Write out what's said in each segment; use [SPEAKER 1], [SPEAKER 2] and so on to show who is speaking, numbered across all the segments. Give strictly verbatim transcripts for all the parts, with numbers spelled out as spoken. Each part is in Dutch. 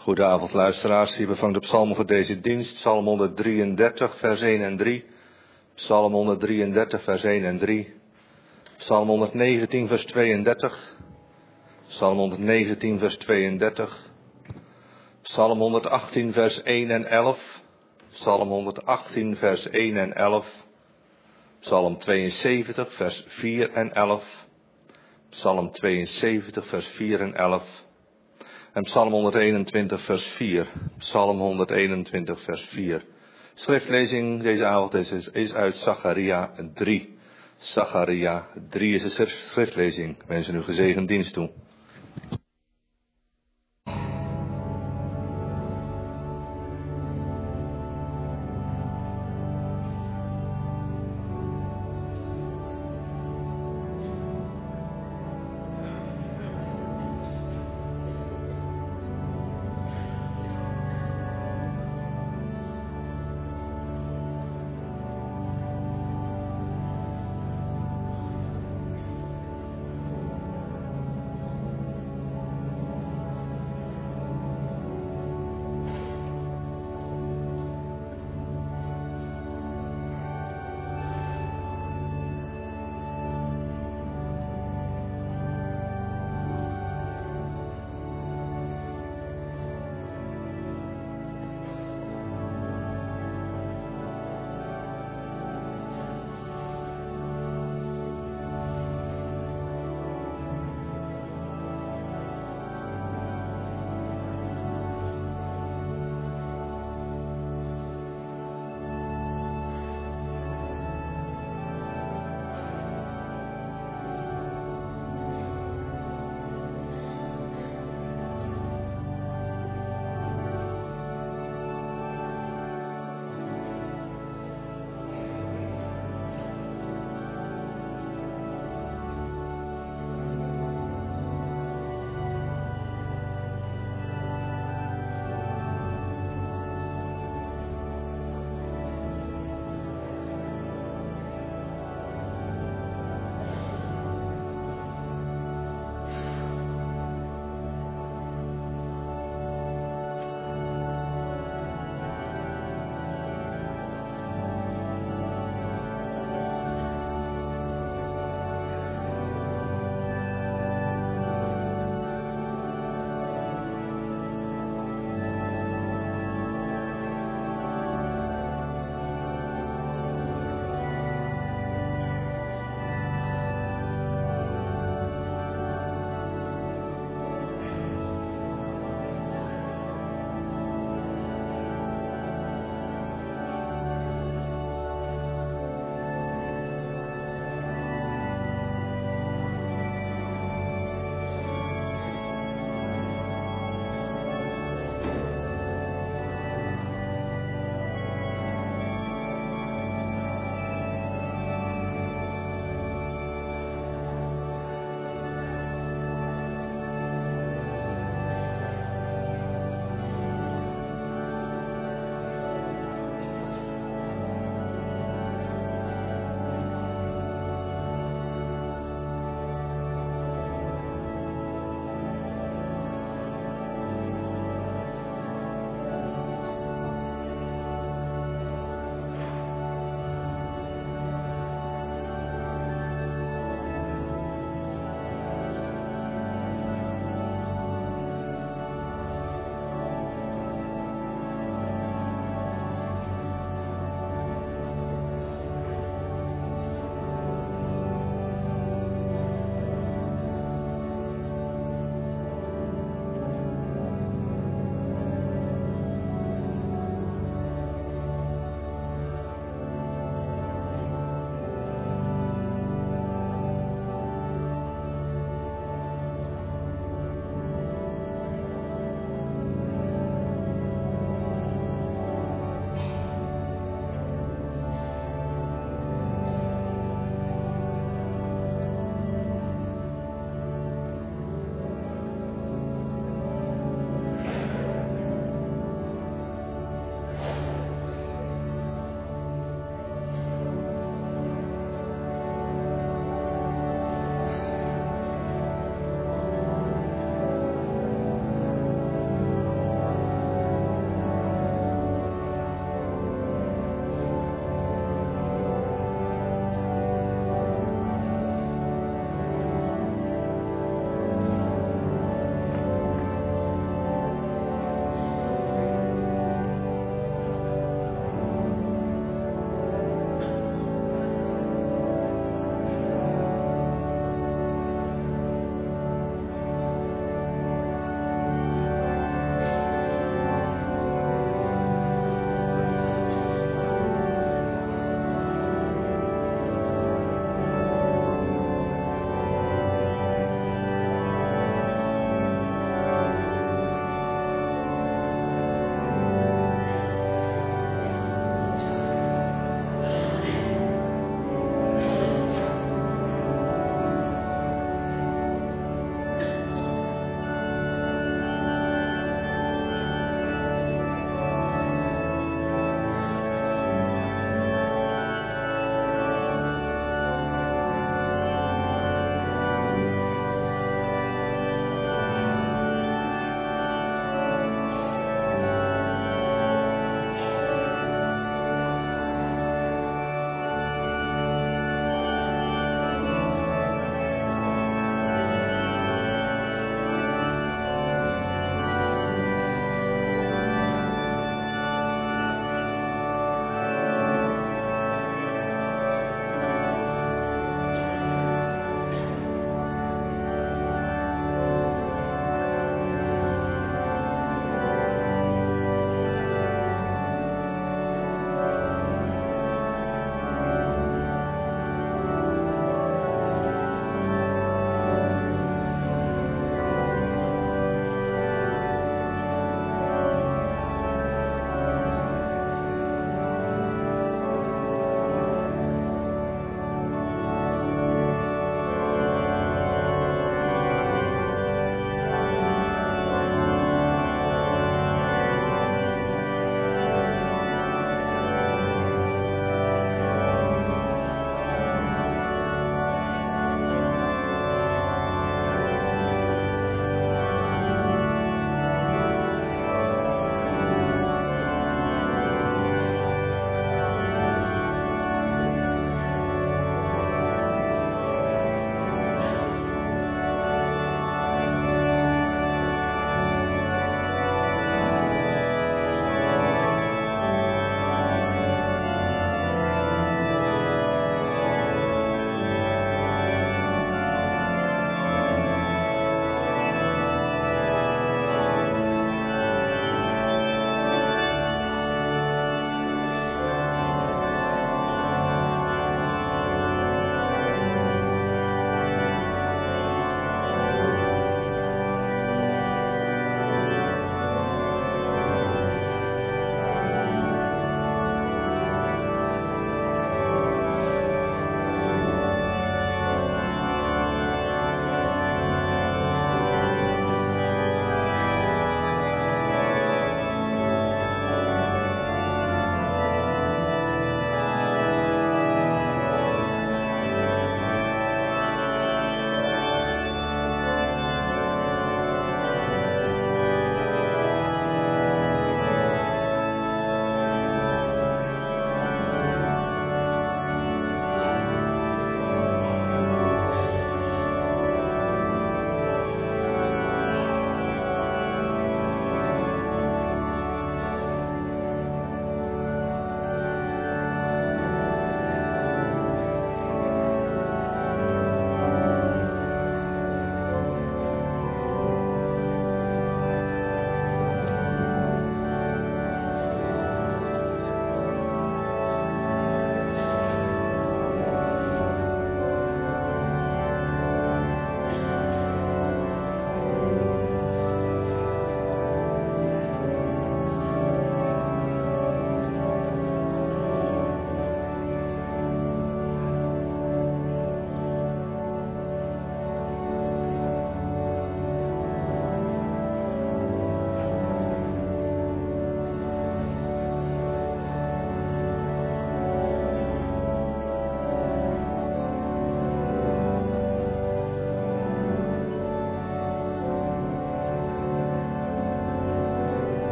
[SPEAKER 1] Goedenavond luisteraars, hier bevangt de psalmen voor deze dienst, psalm honderddrieëndertig vers één en drie, psalm honderddrieëndertig vers één en drie, psalm honderdnegentien vers tweeëndertig, psalm honderdnegentien vers tweeëndertig, psalm honderdachttien vers één en elf, psalm honderdachttien vers één en elf, psalm tweeënzeventig vers vier en elf, psalm tweeënzeventig vers vier en elf, en psalm honderdeenentwintig vers vier. Psalm honderdeenentwintig vers vier. Schriftlezing deze avond is, is uit Zacharia drie. Zacharia drie is de schriftlezing. Ik wens u een gezegend dienst toe.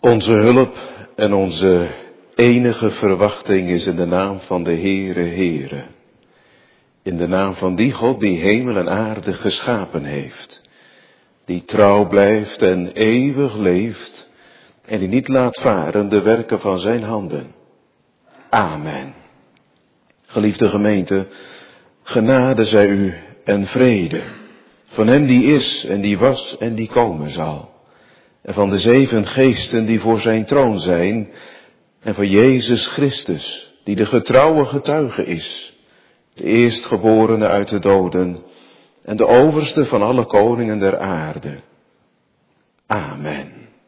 [SPEAKER 2] Onze hulp en onze enige verwachting is in de naam van de Heere Heere. In de naam van die God die hemel en aarde geschapen heeft. Die trouw blijft en eeuwig leeft en die niet laat varen de werken van zijn handen. Amen. Geliefde gemeente, genade zij u en vrede. Van hem die is en die was en die komen zal. En van de zeven geesten die voor zijn troon zijn. En van Jezus Christus, die de getrouwe getuige is. De eerstgeborene uit de doden. En de overste van alle koningen der aarde. Amen.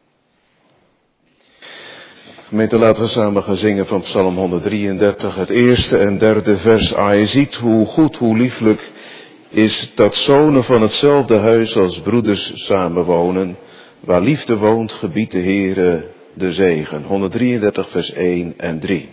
[SPEAKER 2] Gemeente, laten we samen gaan zingen van Psalm honderddrieëndertig, het eerste en derde vers. Ah, je ziet hoe goed, hoe lieflijk is dat zonen van hetzelfde huis als broeders samenwonen. Waar liefde woont, gebiedt de Heere de zegen. honderddrieëndertig vers één en drie.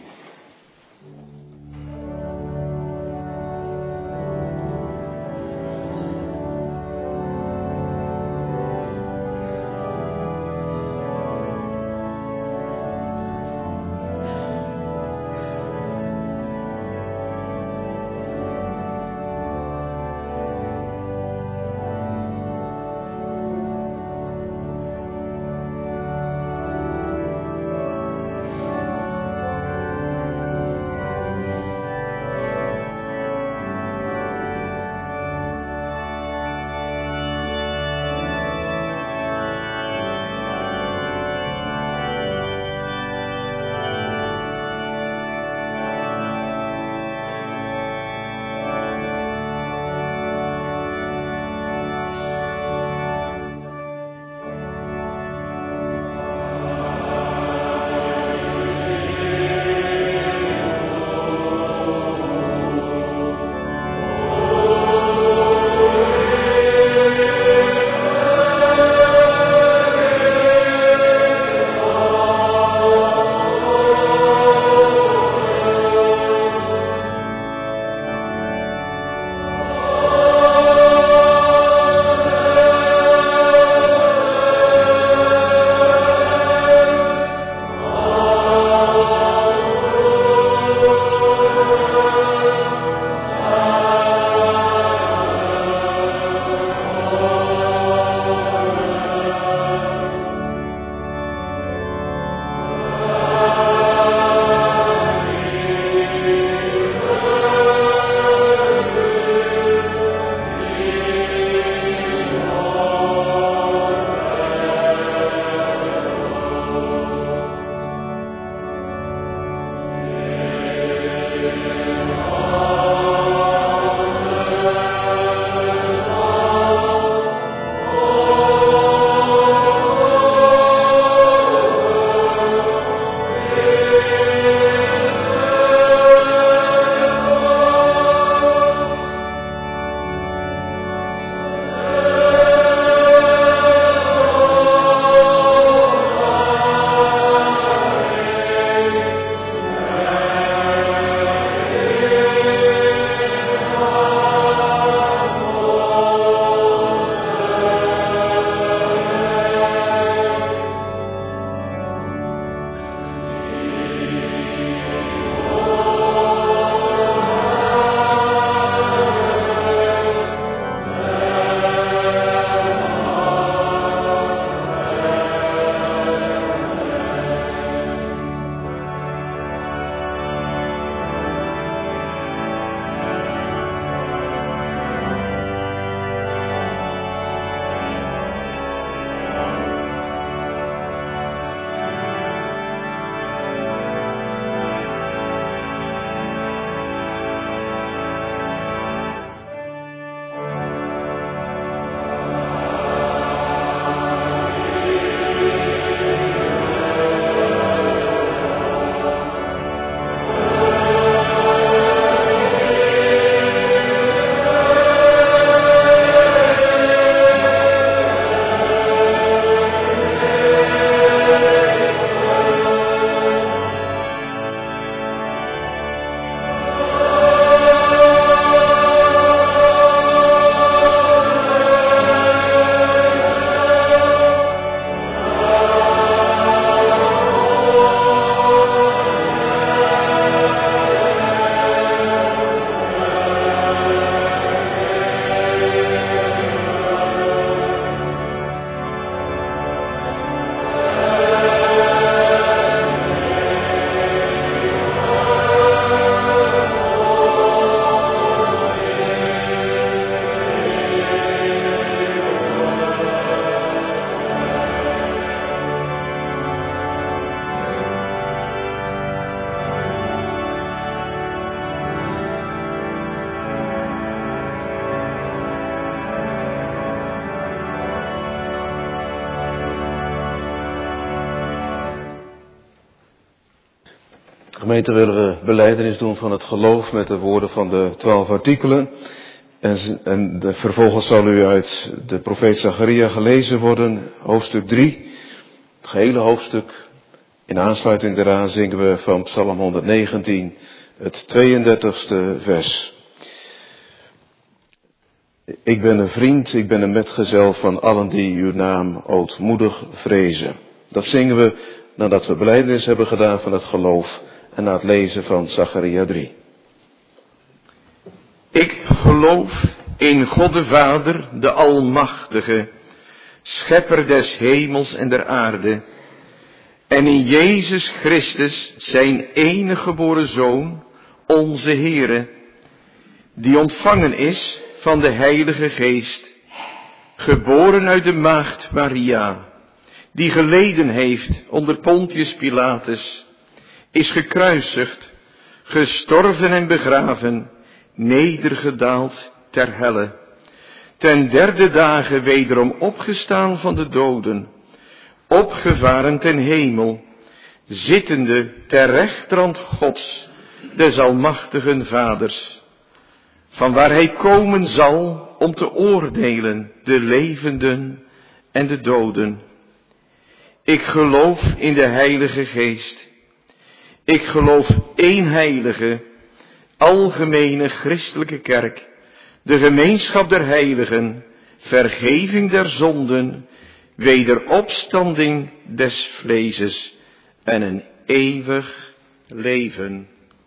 [SPEAKER 2] Gemeente, willen we belijdenis doen van het geloof met de woorden van de twaalf artikelen. En, en de, vervolgens zal u uit de profeet Zacharia gelezen worden, hoofdstuk drie. Het gehele hoofdstuk. In aansluiting daaraan zingen we van Psalm honderdnegentien, het tweeëndertigste vers. Ik ben een vriend, ik ben een metgezel van allen die uw naam ootmoedig vrezen. Dat zingen we nadat we belijdenis hebben gedaan van het geloof en na het lezen van Zacharia drie.
[SPEAKER 3] Ik geloof in God de Vader, de Almachtige, schepper des hemels en der aarde, en in Jezus Christus, zijn enige geboren Zoon, onze Heere, die ontvangen is van de Heilige Geest, geboren uit de maagd Maria, die geleden heeft onder Pontius Pilatus, is gekruisigd, gestorven en begraven, nedergedaald ter helle, ten derde dagen wederom opgestaan van de doden, opgevaren ten hemel, zittende ter rechterhand Gods, des almachtigen Vaders, van waar hij komen zal om te oordelen de levenden en de doden. Ik geloof in de Heilige Geest. Ik geloof één heilige, algemene christelijke kerk, de gemeenschap der heiligen, vergeving der zonden, wederopstanding des vleeses en een eeuwig leven.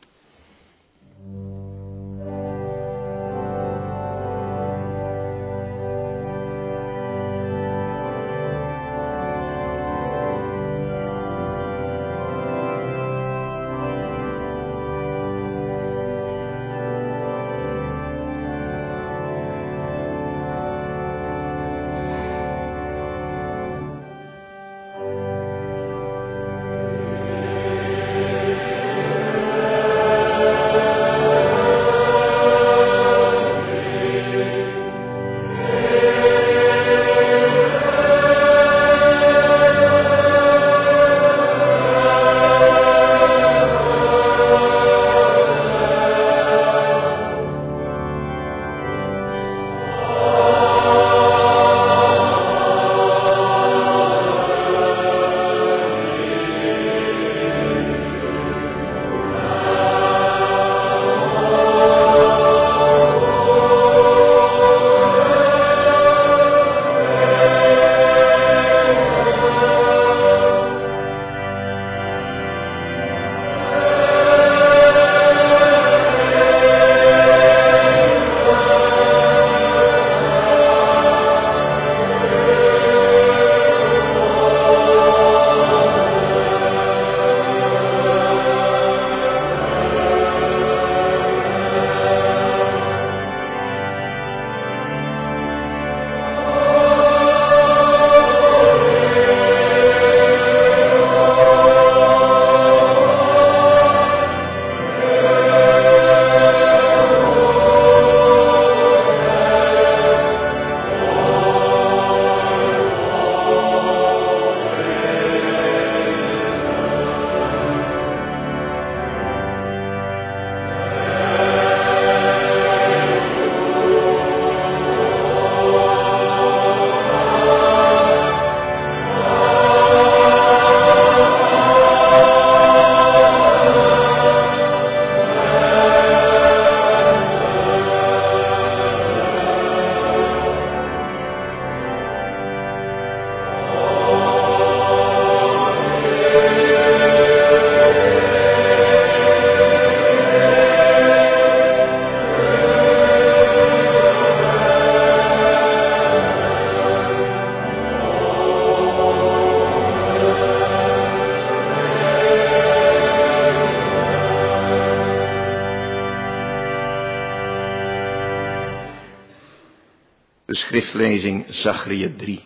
[SPEAKER 3] De schriftlezing Zacharia drie.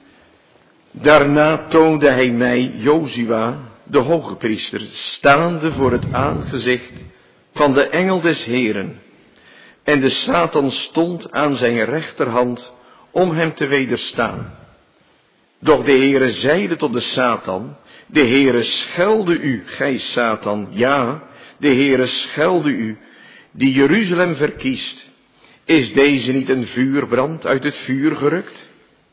[SPEAKER 3] Daarna toonde hij mij Jozua, de hoge priester, staande voor het aangezicht van de engel des Heren. En de Satan stond aan zijn rechterhand om hem te wederstaan. Doch de Heere zeide tot de Satan, de Heere schelde u, gij Satan, ja, de Heere schelde u, die Jeruzalem verkiest. Is deze niet een vuurbrand uit het vuur gerukt?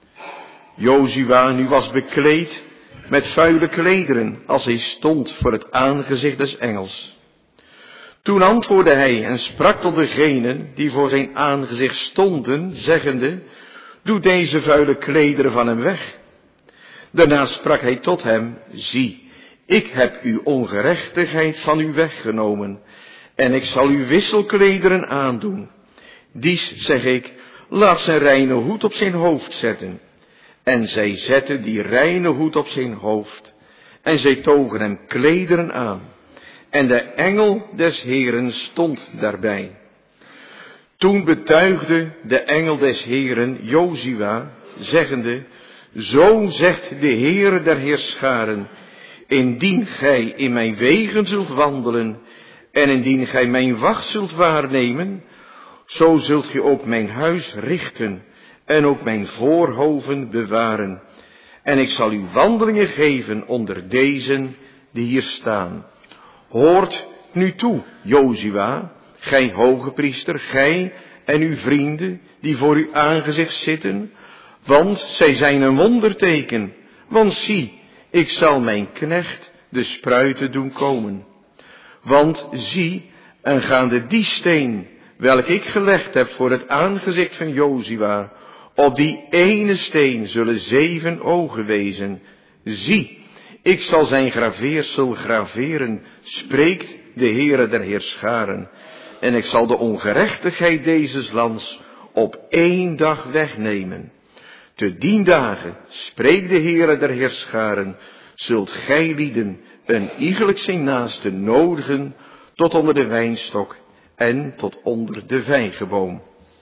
[SPEAKER 3] Jozua nu was bekleed met vuile klederen, als hij stond voor het aangezicht des engels. Toen antwoordde hij en sprak tot degenen die voor zijn aangezicht stonden, zeggende, doe deze vuile klederen van hem weg. Daarna sprak hij tot hem, zie, ik heb uw ongerechtigheid van u weggenomen, en ik zal u wisselklederen aandoen. Dies, zeg ik, laat zijn reine hoed op zijn hoofd zetten. En zij zetten die reine hoed op zijn hoofd, en zij togen hem klederen aan. En de engel des Heeren stond daarbij. Toen betuigde de engel des Heeren Jozua, zeggende, zo zegt de Heere der Heerscharen, indien gij in mijn wegen zult wandelen, en indien gij mijn wacht zult waarnemen, zo zult gij ook mijn huis richten, en ook mijn voorhoven bewaren. En ik zal u wandelingen geven onder dezen die hier staan. Hoort nu toe, Jozua, gij hoge priester, gij en uw vrienden die voor uw aangezicht zitten, want zij zijn een wonderteken. Want zie, ik zal mijn knecht de spruiten doen komen. Want zie, aangaande die steen, welke ik gelegd heb voor het aangezicht van Jozua, op die ene steen zullen zeven ogen wezen. Zie, ik zal zijn graveersel graveren, spreekt de Heere der Heerscharen. En ik zal de ongerechtigheid dezes lands op één dag wegnemen. Te dien dagen, spreekt de Heere der Heerscharen, zult gij lieden een iegelijk zijn naaste nodigen tot onder de wijnstok en tot onder de vijgenboom.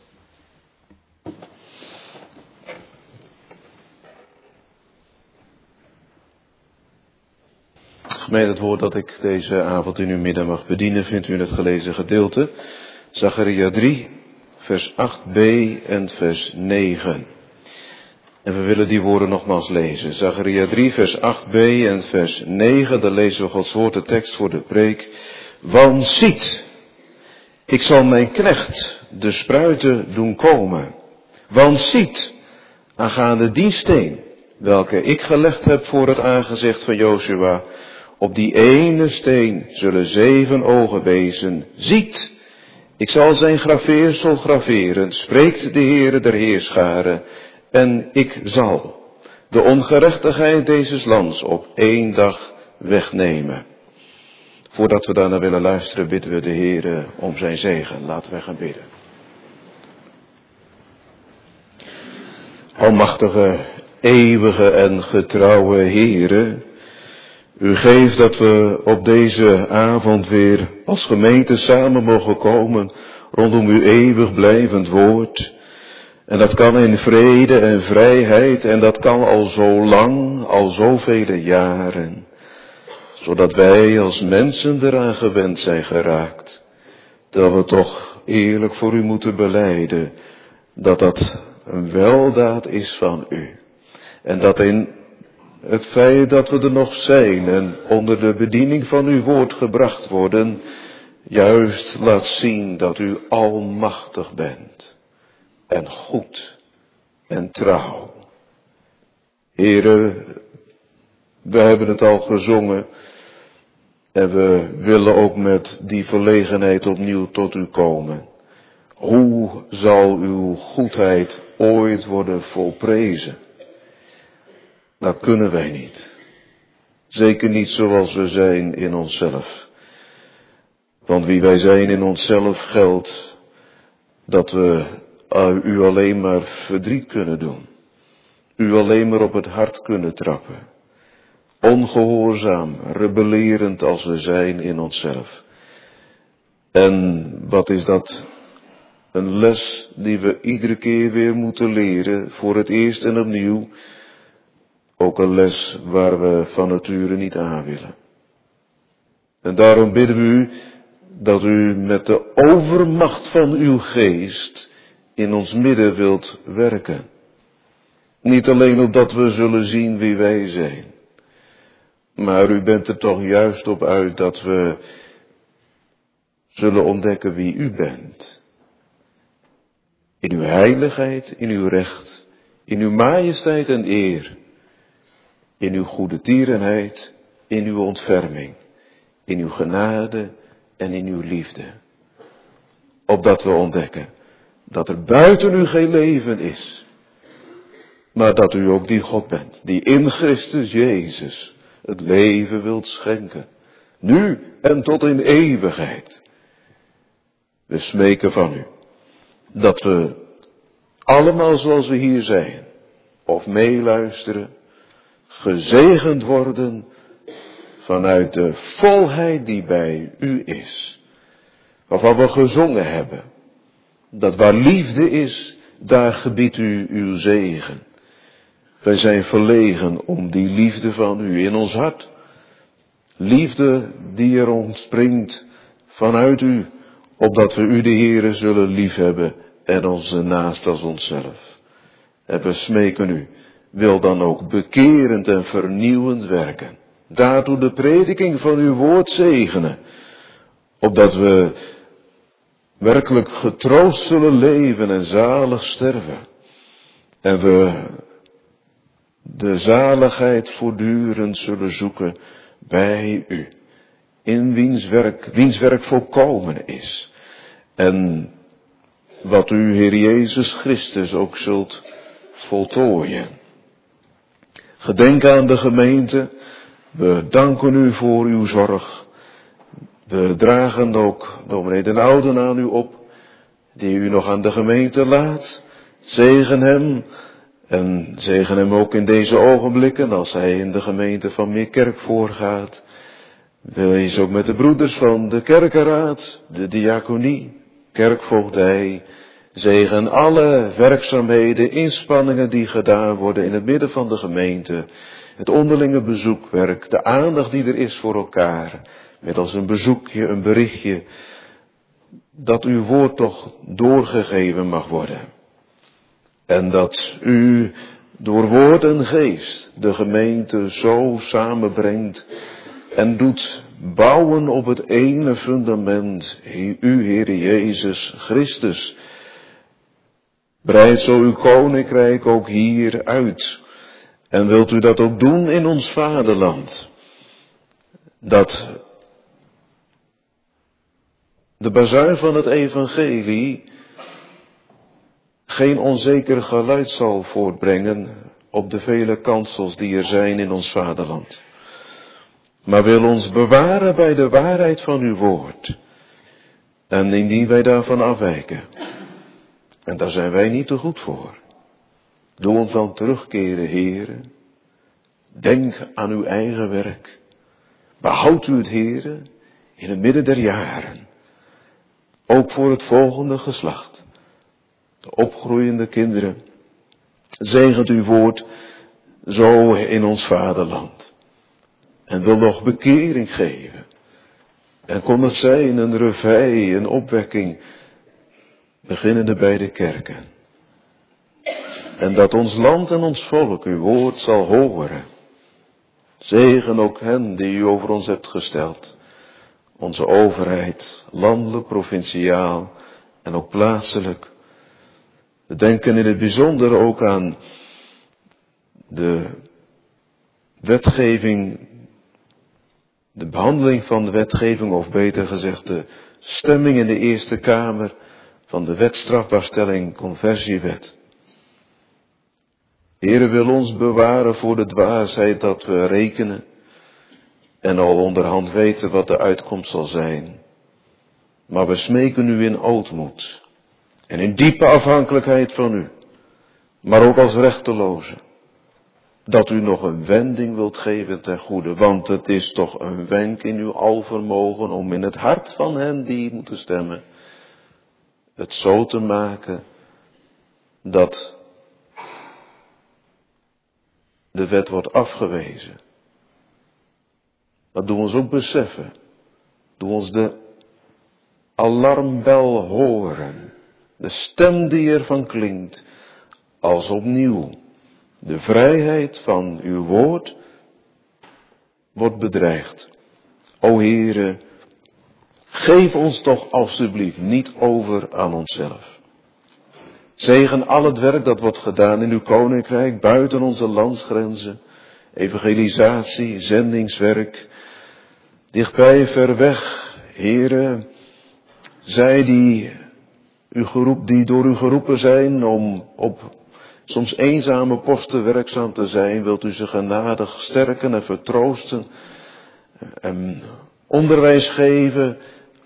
[SPEAKER 2] Gemeente, het woord dat ik deze avond in uw midden mag bedienen, vindt u in het gelezen gedeelte. Zacharia drie, vers acht b en vers negen. En we willen die woorden nogmaals lezen. Zacharia drie, vers acht b en vers negen, daar lezen we Gods woord, de tekst voor de preek. Want ziet, ik zal mijn knecht de spruiten doen komen. Want ziet, aangaande die steen, welke ik gelegd heb voor het aangezicht van Jozua, op die ene steen zullen zeven ogen wezen. Ziet, ik zal zijn graveersel graveren, spreekt de Heere der Heerscharen, en ik zal de ongerechtigheid dezes lands op één dag wegnemen. Voordat we daarna willen luisteren, bidden we de Heere om zijn zegen. Laten wij gaan bidden. Almachtige, eeuwige en getrouwe Heere, u geeft dat we op deze avond weer als gemeente samen mogen komen rondom uw eeuwig blijvend woord. En dat kan in vrede en vrijheid en dat kan al zo lang, al zoveel jaren. Zodat wij als mensen eraan gewend zijn geraakt. Dat we toch eerlijk voor u moeten belijden dat dat een weldaad is van u. En dat in het feit dat we er nog zijn en onder de bediening van uw woord gebracht worden, juist laat zien dat u almachtig bent. En goed en trouw. Heere, we hebben het al gezongen en we willen ook met die verlegenheid opnieuw tot u komen. Hoe zal uw goedheid ooit worden volprezen? Dat kunnen wij niet. Zeker niet zoals we zijn in onszelf. Want wie wij zijn in onszelf geldt dat we u alleen maar verdriet kunnen doen. U alleen maar op het hart kunnen trappen. Ongehoorzaam, rebellerend als we zijn in onszelf. En wat is dat? Een les die we iedere keer weer moeten leren, voor het eerst en opnieuw. Ook een les waar we van nature niet aan willen. En daarom bidden we u dat u met de overmacht van uw geest in ons midden wilt werken. Niet alleen opdat we zullen zien wie wij zijn. Maar u bent er toch juist op uit dat we zullen ontdekken wie u bent. In uw heiligheid, in uw recht, in uw majesteit en eer. In uw goede tierenheid, in uw ontferming, in uw genade en in uw liefde. Opdat we ontdekken dat er buiten u geen leven is. Maar dat u ook die God bent, die in Christus Jezus het leven wilt schenken. Nu en tot in eeuwigheid. We smeken van u dat we allemaal zoals we hier zijn, of meeluisteren, gezegend worden vanuit de volheid die bij u is. Waarvan we gezongen hebben. Dat waar liefde is, daar gebiedt u uw zegen. Wij zijn verlegen om die liefde van u in ons hart. Liefde die er ontspringt vanuit u, opdat we u de Heere zullen liefhebben en onze naast als onszelf. En we smeken u, wil dan ook bekerend en vernieuwend werken. Daartoe de prediking van uw woord zegenen, opdat we werkelijk getroost zullen leven en zalig sterven. En we de zaligheid voortdurend zullen zoeken bij u. In wiens werk, wiens werk volkomen is. En wat u, Heer Jezus Christus, ook zult voltooien. Gedenk aan de gemeente. We danken u voor uw zorg. We dragen ook dominee Den Ouden aan u op, die u nog aan de gemeente laat. Zegen hem. En zegen hem ook in deze ogenblikken, als hij in de gemeente van Meerkerk voorgaat. Wees ook met de broeders van de kerkenraad, de diaconie, kerkvoogdij. Zegen alle werkzaamheden, inspanningen die gedaan worden in het midden van de gemeente. Het onderlinge bezoekwerk, de aandacht die er is voor elkaar. Middels een bezoekje, een berichtje. Dat uw woord toch doorgegeven mag worden. En dat u door woord en geest de gemeente zo samenbrengt en doet bouwen op het ene fundament, u, Heere Jezus Christus. Breid zo uw koninkrijk ook hier uit. En wilt u dat ook doen in ons vaderland. Dat de bazuin van het evangelie geen onzeker geluid zal voortbrengen op de vele kansels die er zijn in ons vaderland. Maar wil ons bewaren bij de waarheid van uw woord. En indien wij daarvan afwijken. En daar zijn wij niet te goed voor. Doe ons dan terugkeren, Heere. Denk aan uw eigen werk. Behoud u het, Heere, in het midden der jaren. Ook voor het volgende geslacht. De opgroeiende kinderen. Zegent uw woord zo in ons vaderland. En wil nog bekering geven. En kon het zijn een revij, een opwekking. Beginnende bij de kerken. En dat ons land en ons volk uw woord zal horen. Zegen ook hen die u over ons hebt gesteld. Onze overheid, landelijk, provinciaal en ook plaatselijk. We denken in het bijzonder ook aan de wetgeving, de behandeling van de wetgeving, of beter gezegd de stemming in de Eerste Kamer van de wet strafbaarstelling conversiewet. Heere, wil ons bewaren voor de dwaasheid dat we rekenen en al onderhand weten wat de uitkomst zal zijn. Maar we smeken u in ootmoed en in diepe afhankelijkheid van u, maar ook als rechteloze, dat u nog een wending wilt geven ten goede, want het is toch een wenk in uw alvermogen om in het hart van hen die moeten stemmen, het zo te maken dat de wet wordt afgewezen. Dat doen we ons ook beseffen. Doe ons de alarmbel horen. De stem die ervan klinkt. Als opnieuw De vrijheid van uw woord wordt bedreigd. O Heere, geef ons toch alstublieft niet over aan onszelf. Zegen al het werk dat wordt gedaan in uw koninkrijk, buiten onze landsgrenzen. Evangelisatie, zendingswerk, dichtbij, ver weg. Heere, zij die, u geroep, die door u geroepen zijn om op soms eenzame posten werkzaam te zijn, wilt u ze genadig sterken en vertroosten en onderwijs geven,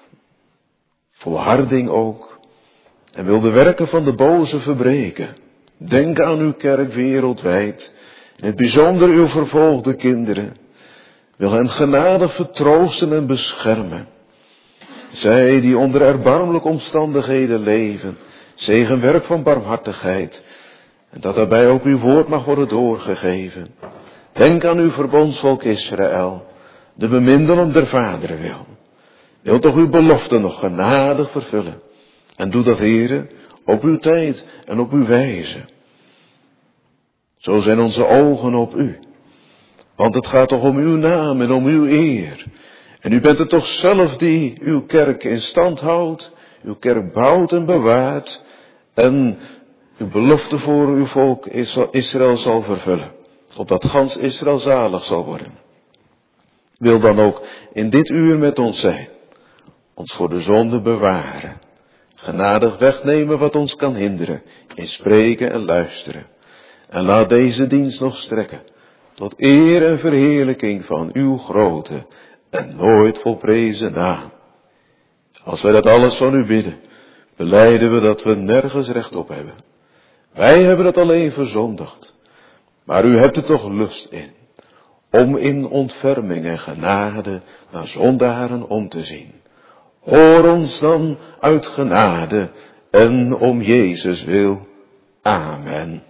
[SPEAKER 2] volharding ook, en wil de werken van de boze verbreken. Denk aan uw kerk wereldwijd, in het bijzonder uw vervolgde kinderen. Wil hen genadig vertroosten en beschermen. Zij die onder erbarmelijke omstandigheden leven, zegen werk van barmhartigheid, en dat daarbij ook uw woord mag worden doorgegeven. Denk aan uw verbondsvolk Israël, de bemindelen der vaderen wil. Wil toch uw belofte nog genadig vervullen. En doe dat, Heere, op uw tijd en op uw wijze. Zo zijn onze ogen op u. Want het gaat toch om uw naam en om uw eer. En u bent het toch zelf die uw kerk in stand houdt, uw kerk bouwt en bewaart, en uw belofte voor uw volk Israël zal vervullen, opdat gans Israël zalig zal worden. Wil dan ook in dit uur met ons zijn, ons voor de zonde bewaren, genadig wegnemen wat ons kan hinderen, in spreken en luisteren. En laat deze dienst nog strekken, tot eer en verheerlijking van uw grote en nooit volprezen naam. Als wij dat alles van u bidden, belijden we dat we nergens recht op hebben. Wij hebben het alleen verzondigd, maar u hebt er toch lust in, om in ontferming en genade naar zondaren om te zien. Hoor ons dan uit genade en om Jezus wil. Amen.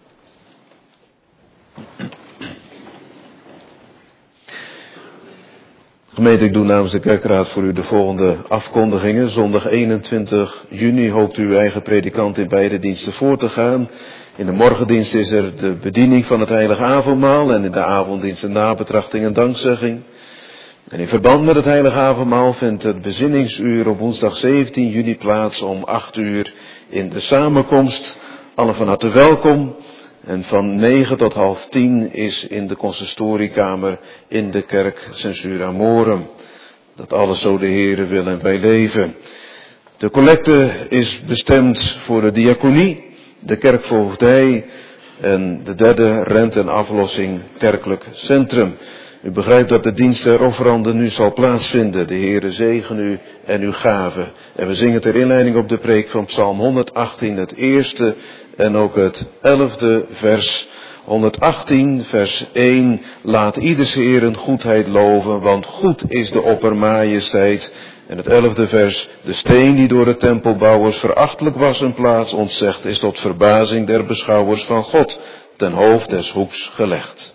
[SPEAKER 2] Gemeente, ik doe namens de kerkraad voor u de volgende afkondigingen. Zondag eenentwintig juni hoopt u uw eigen predikant in beide diensten voor te gaan. In de morgendienst is er de bediening van het heilige avondmaal en in de avonddienst een nabetrachting en dankzegging. En in verband met het heilige avondmaal vindt het bezinningsuur op woensdag zeventien juni plaats om acht uur in de samenkomst. Allen van harte welkom. En van negen tot half tien is in de consistoriekamer in de kerk Censura Morum. Dat alles zo de Heere wil en wij leven. De collecte is bestemd voor de diaconie, de kerkvoogdij en de derde rente en aflossing kerkelijk centrum. U begrijpt dat de dienst der offeranden nu zal plaatsvinden. De Heere zegen u en uw gaven. En we zingen ter inleiding op de preek van Psalm honderdachttien het eerste en ook het elfde vers. honderdachttien vers één. Laat ieders Heeren goedheid loven, want goed is de oppermajesteit. En het elfde vers. De steen die door de tempelbouwers verachtelijk was een plaats ontzegd, is tot verbazing der beschouwers van God ten hoofd des hoeks gelegd.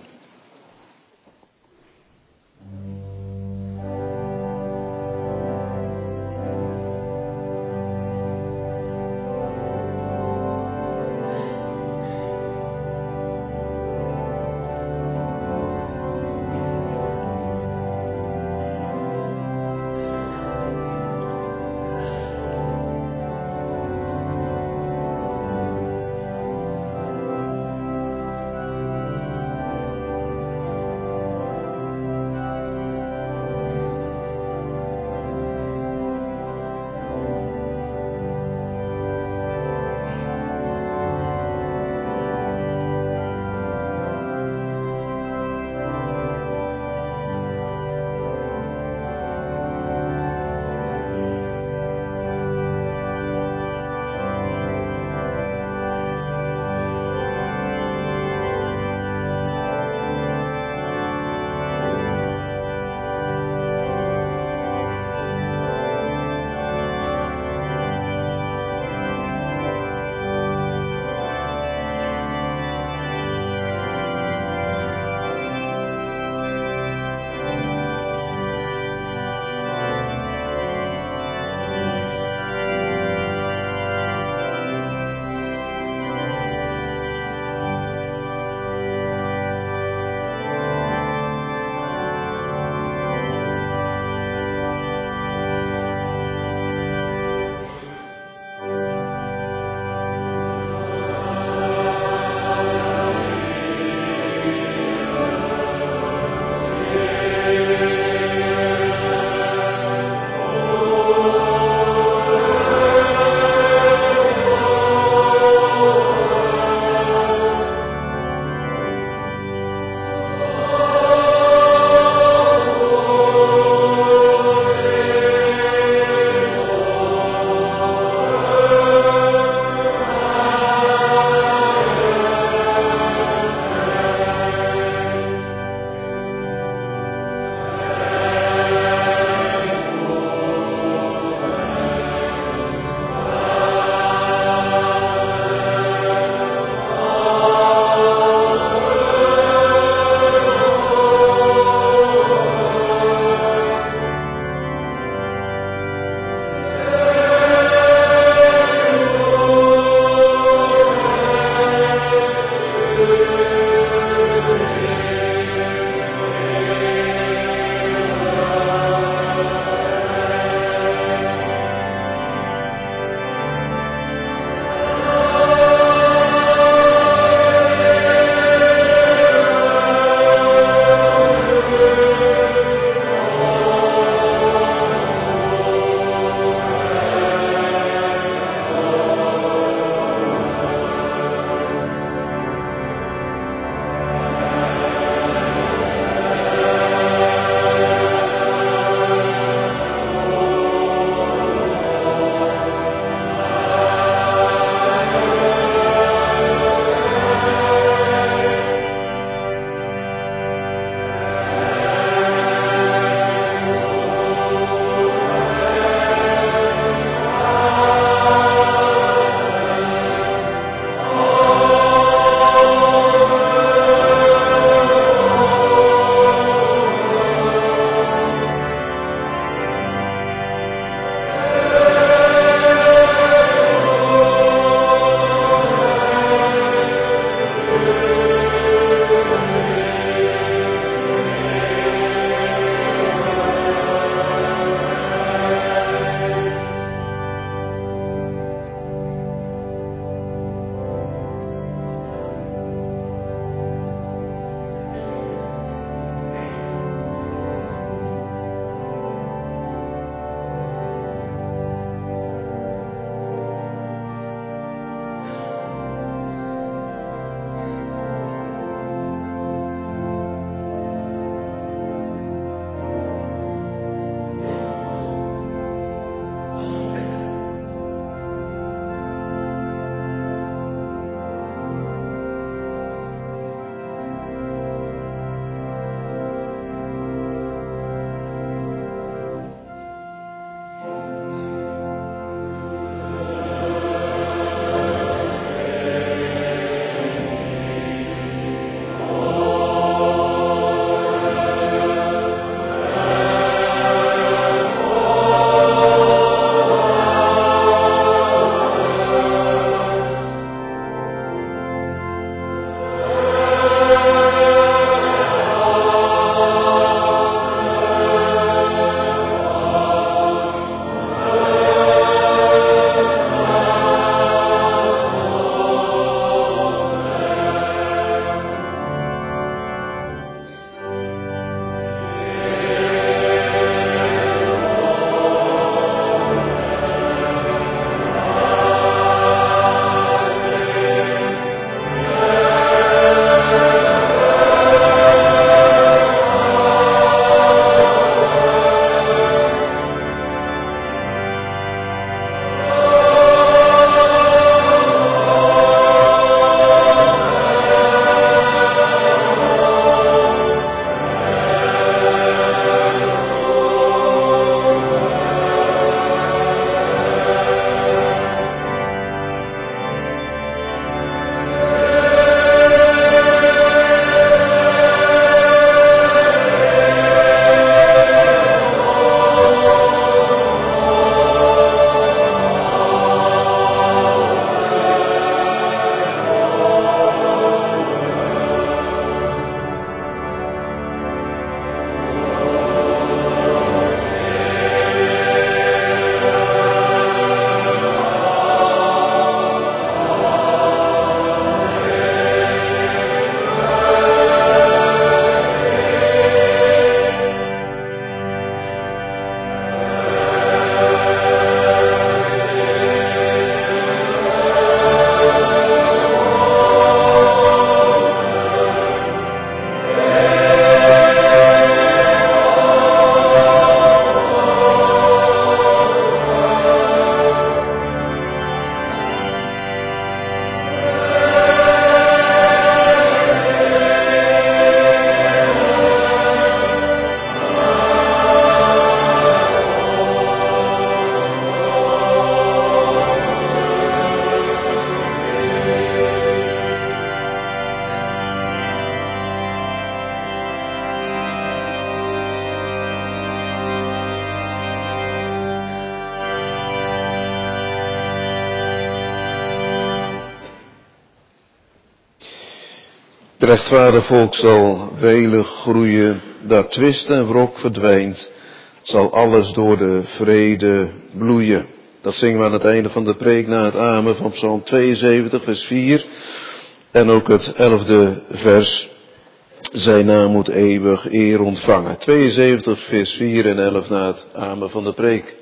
[SPEAKER 2] Het rechtvaardig volk zal welig groeien, daar twist en wrok verdwijnt, zal alles door de vrede bloeien. Dat zingen we aan het einde van de preek na het amen van Psalm tweeënzeventig, vers vier. En ook het elfde vers, zijn naam moet eeuwig eer ontvangen. tweeënzeventig, vers vier en elf na het amen van de preek.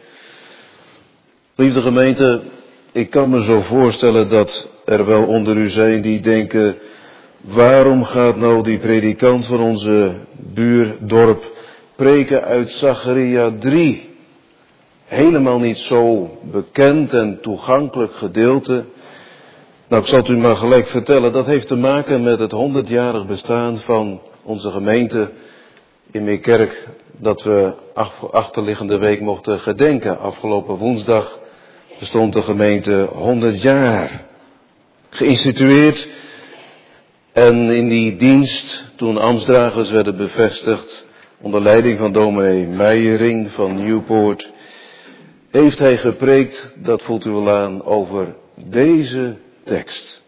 [SPEAKER 2] Liefde gemeente, ik kan me zo voorstellen dat er wel onder u zijn die denken, waarom gaat nou die predikant van onze buurdorp preken uit Zacharia drie? Helemaal niet zo bekend en toegankelijk gedeelte. Nou, ik zal het u maar gelijk vertellen, dat heeft te maken met het honderdjarig bestaan van onze gemeente in Meerkerk, dat we achterliggende week mochten gedenken. Afgelopen woensdag bestond de gemeente honderd jaar. Geïnstitueerd en in die dienst, toen ambtsdragers werden bevestigd, onder leiding van dominee Meijering van Nieuwpoort, heeft hij gepreekt, dat voelt u wel aan, over deze tekst.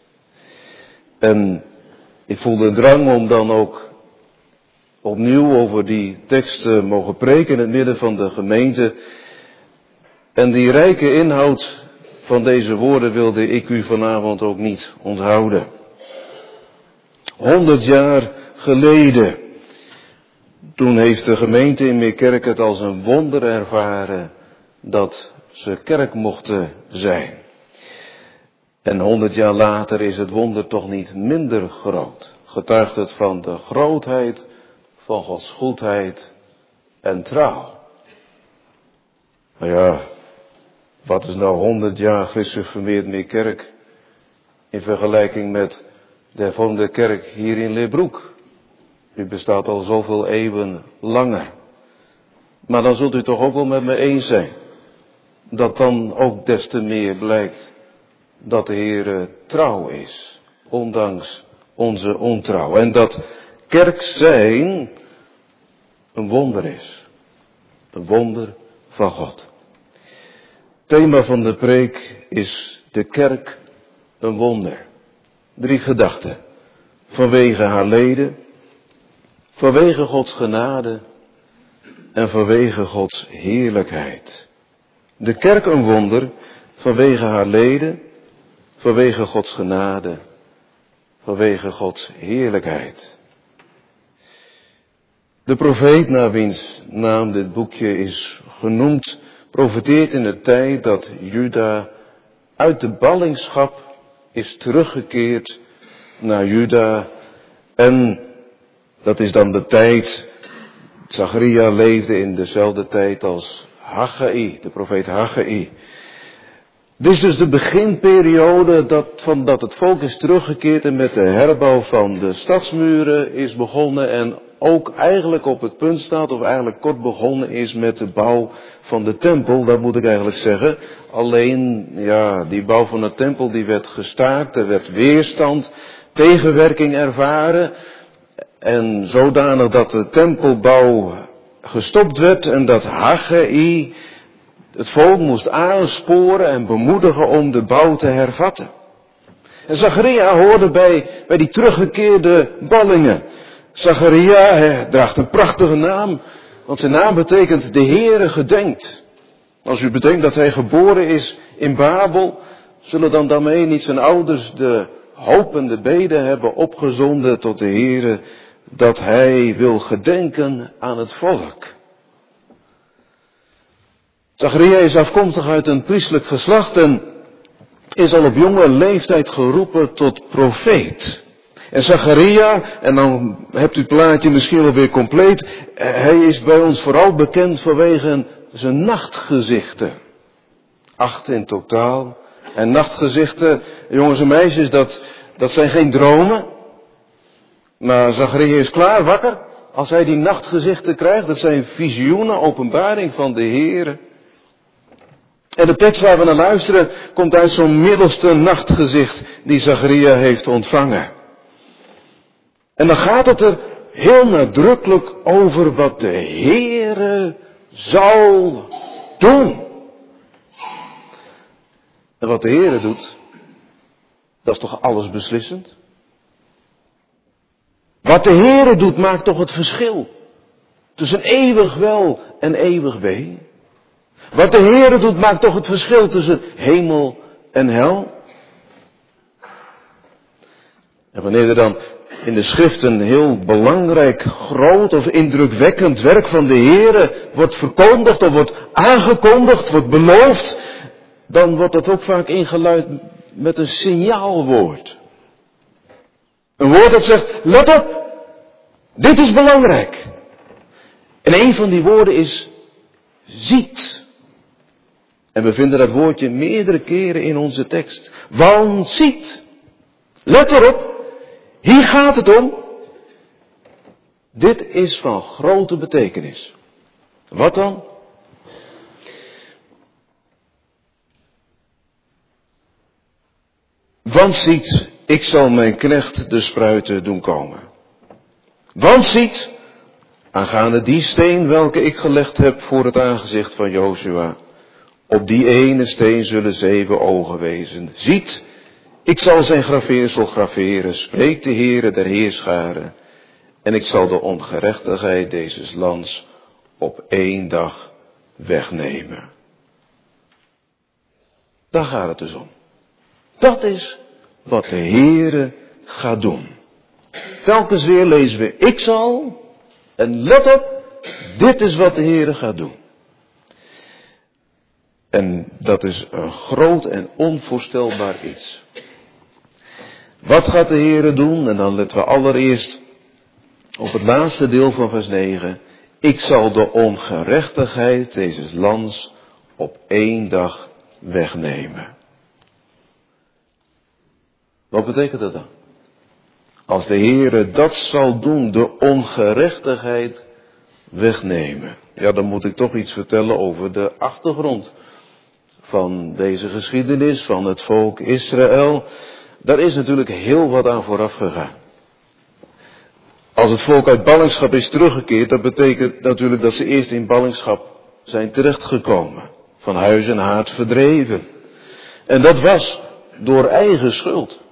[SPEAKER 2] En ik voelde een drang om dan ook opnieuw over die tekst te mogen preken in het midden van de gemeente. En die rijke inhoud van deze woorden wilde ik u vanavond ook niet onthouden. Honderd jaar geleden, toen heeft de gemeente in Meerkerk het als een wonder ervaren dat ze kerk mochten zijn. En honderd jaar later is het wonder toch niet minder groot. Getuigt het van de grootheid van Gods goedheid en trouw. Nou ja, wat is nou honderd jaar gereformeerd Meerkerk in vergelijking met de hervormde kerk hier in Leerbroek? U bestaat al zoveel eeuwen langer. Maar dan zult u toch ook wel met me eens zijn dat dan ook des te meer blijkt dat de Heer trouw is, ondanks onze ontrouw. En dat kerk zijn een wonder is. Een wonder van God. Het thema van de preek is de kerk een wonder. Drie gedachten. Vanwege haar leden, vanwege Gods genade en vanwege Gods heerlijkheid. De kerk een wonder vanwege haar leden, vanwege Gods genade, vanwege Gods heerlijkheid. De profeet, naar wiens naam dit boekje is genoemd, profeteert in de tijd dat Juda uit de ballingschap is teruggekeerd naar Juda. En dat is dan de tijd, Zacharia leefde in dezelfde tijd als Haggai, de profeet Haggai. Dit is dus de beginperiode dat, van dat het volk is teruggekeerd en met de herbouw van de stadsmuren is begonnen en ook eigenlijk op het punt staat, of eigenlijk kort begonnen is met de bouw van de tempel, dat moet ik eigenlijk zeggen. Alleen, ja, die bouw van de tempel die werd gestaakt, er werd weerstand, tegenwerking ervaren en zodanig dat de tempelbouw gestopt werd en dat Haggai het volk moest aansporen en bemoedigen om de bouw te hervatten. En Zacharia hoorde bij, bij die teruggekeerde ballingen. Zacharia he, draagt een prachtige naam, want zijn naam betekent de Heere gedenkt. Als u bedenkt dat hij geboren is in Babel, zullen dan daarmee niet zijn ouders de hoop en de bede hebben opgezonden tot de Heere, dat hij wil gedenken aan het volk. Zacharia is afkomstig uit een priestelijk geslacht en is al op jonge leeftijd geroepen tot profeet. En Zacharia, en dan hebt u het plaatje misschien wel weer compleet, hij is bij ons vooral bekend vanwege zijn nachtgezichten. Acht in totaal. En nachtgezichten, jongens en meisjes, dat, dat zijn geen dromen. Maar Zacharia is klaar wakker als hij die nachtgezichten krijgt. Dat zijn visioenen, openbaring van de Heere. En de tekst waar we naar luisteren komt uit zo'n middelste nachtgezicht die Zacharia heeft ontvangen. En dan gaat het er heel nadrukkelijk over wat de Heere zal doen. En wat de Heere doet, dat is toch alles beslissend? Wat de Heere doet maakt toch het verschil tussen eeuwig wel en eeuwig wee. Wat de Heere doet maakt toch het verschil tussen hemel en hel. En wanneer er dan in de schrift een heel belangrijk, groot of indrukwekkend werk van de Heere wordt verkondigd of wordt aangekondigd, wordt beloofd, dan wordt dat ook vaak ingeluid met een signaalwoord. Een woord dat zegt, let op, dit is belangrijk. En een van die woorden is, ziet. En we vinden dat woordje meerdere keren in onze tekst. Want ziet, let erop, hier gaat het om. Dit is van grote betekenis. Wat dan? Want ziet, ik zal mijn knecht de spruiten doen komen. Want ziet, aangaande die steen welke ik gelegd heb voor het aangezicht van Jozua, op die ene steen zullen zeven ogen wezen. Ziet, ik zal zijn graveersel graveren, spreekt de Heere der Heerscharen, en ik zal de ongerechtigheid deze lands op één dag wegnemen. Daar gaat het dus om. Dat is wat de Heere gaat doen. Telkens weer lezen we, ik zal, en let op, dit is wat de Heere gaat doen. En dat is een groot en onvoorstelbaar iets. Wat gaat de Heere doen? En dan letten we allereerst op het laatste deel van vers negen. Ik zal de ongerechtigheid deze lands op één dag wegnemen. Wat betekent dat dan? Als de Heere dat zal doen, de ongerechtigheid wegnemen. Ja, dan moet ik toch iets vertellen over de achtergrond van deze geschiedenis, van het volk Israël. Daar is natuurlijk heel wat aan vooraf gegaan. Als het volk uit ballingschap is teruggekeerd, dat betekent natuurlijk dat ze eerst in ballingschap zijn terechtgekomen. Van huis en haard verdreven. En dat was door eigen schuld.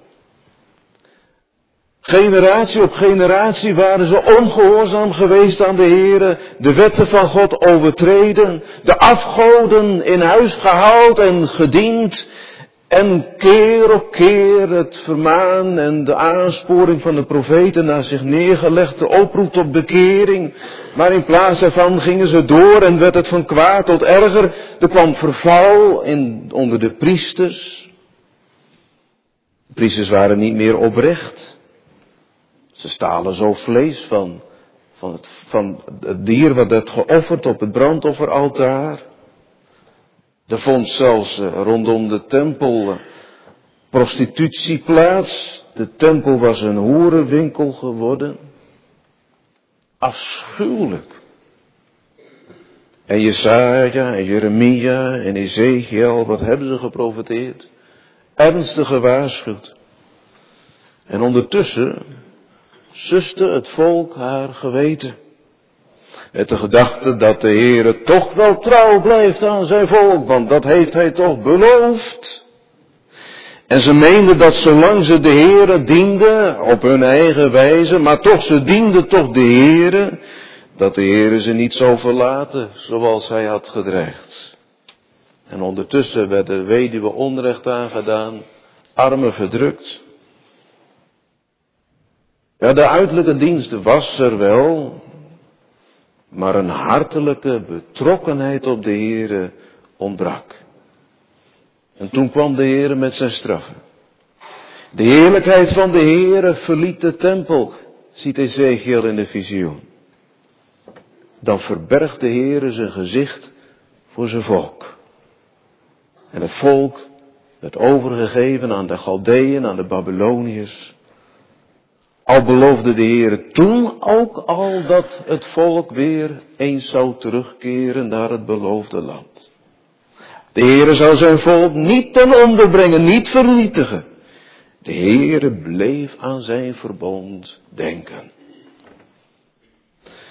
[SPEAKER 2] Generatie op generatie waren ze ongehoorzaam geweest aan de Heere, de wetten van God overtreden, de afgoden in huis gehaald en gediend, en keer op keer het vermaan en de aansporing van de profeten naar zich neergelegd, de oproep tot bekering. Maar in plaats daarvan gingen ze door en werd het van kwaad tot erger. Er kwam verval in, onder de priesters. De priesters waren niet meer oprecht. Ze stalen zo vlees van, van, het, van het dier wat werd geofferd op het brandofferaltaar. Er vond zelfs rondom de tempel prostitutie plaats. De tempel was een hoerenwinkel geworden. Afschuwelijk. En Jesaja en Jeremia en Ezekiel, wat hebben ze geprofeteerd? Ernstig gewaarschuwd. En ondertussen suste het volk haar geweten. Met de gedachte dat de Heere toch wel trouw blijft aan zijn volk, want dat heeft hij toch beloofd. En ze meenden dat zolang ze de Heere dienden, op hun eigen wijze, maar toch ze dienden toch de Heere, dat de Heere ze niet zou verlaten, zoals hij had gedreigd. En ondertussen werd de weduwe onrecht aangedaan, armen verdrukt. Ja, de uiterlijke dienst was er wel, maar een hartelijke betrokkenheid op de Heere ontbrak. En toen kwam de Heere met zijn straffen. De heerlijkheid van de Heere verliet de tempel, ziet Ezekiel in de visioen. Dan verbergt de Heere zijn gezicht voor zijn volk. En het volk werd overgegeven aan de Galdeën, aan de Babyloniërs. Al beloofde de Heere toen ook al dat het volk weer eens zou terugkeren naar het beloofde land. De Heere zou zijn volk niet ten onder brengen, niet vernietigen. De Heere bleef aan zijn verbond denken.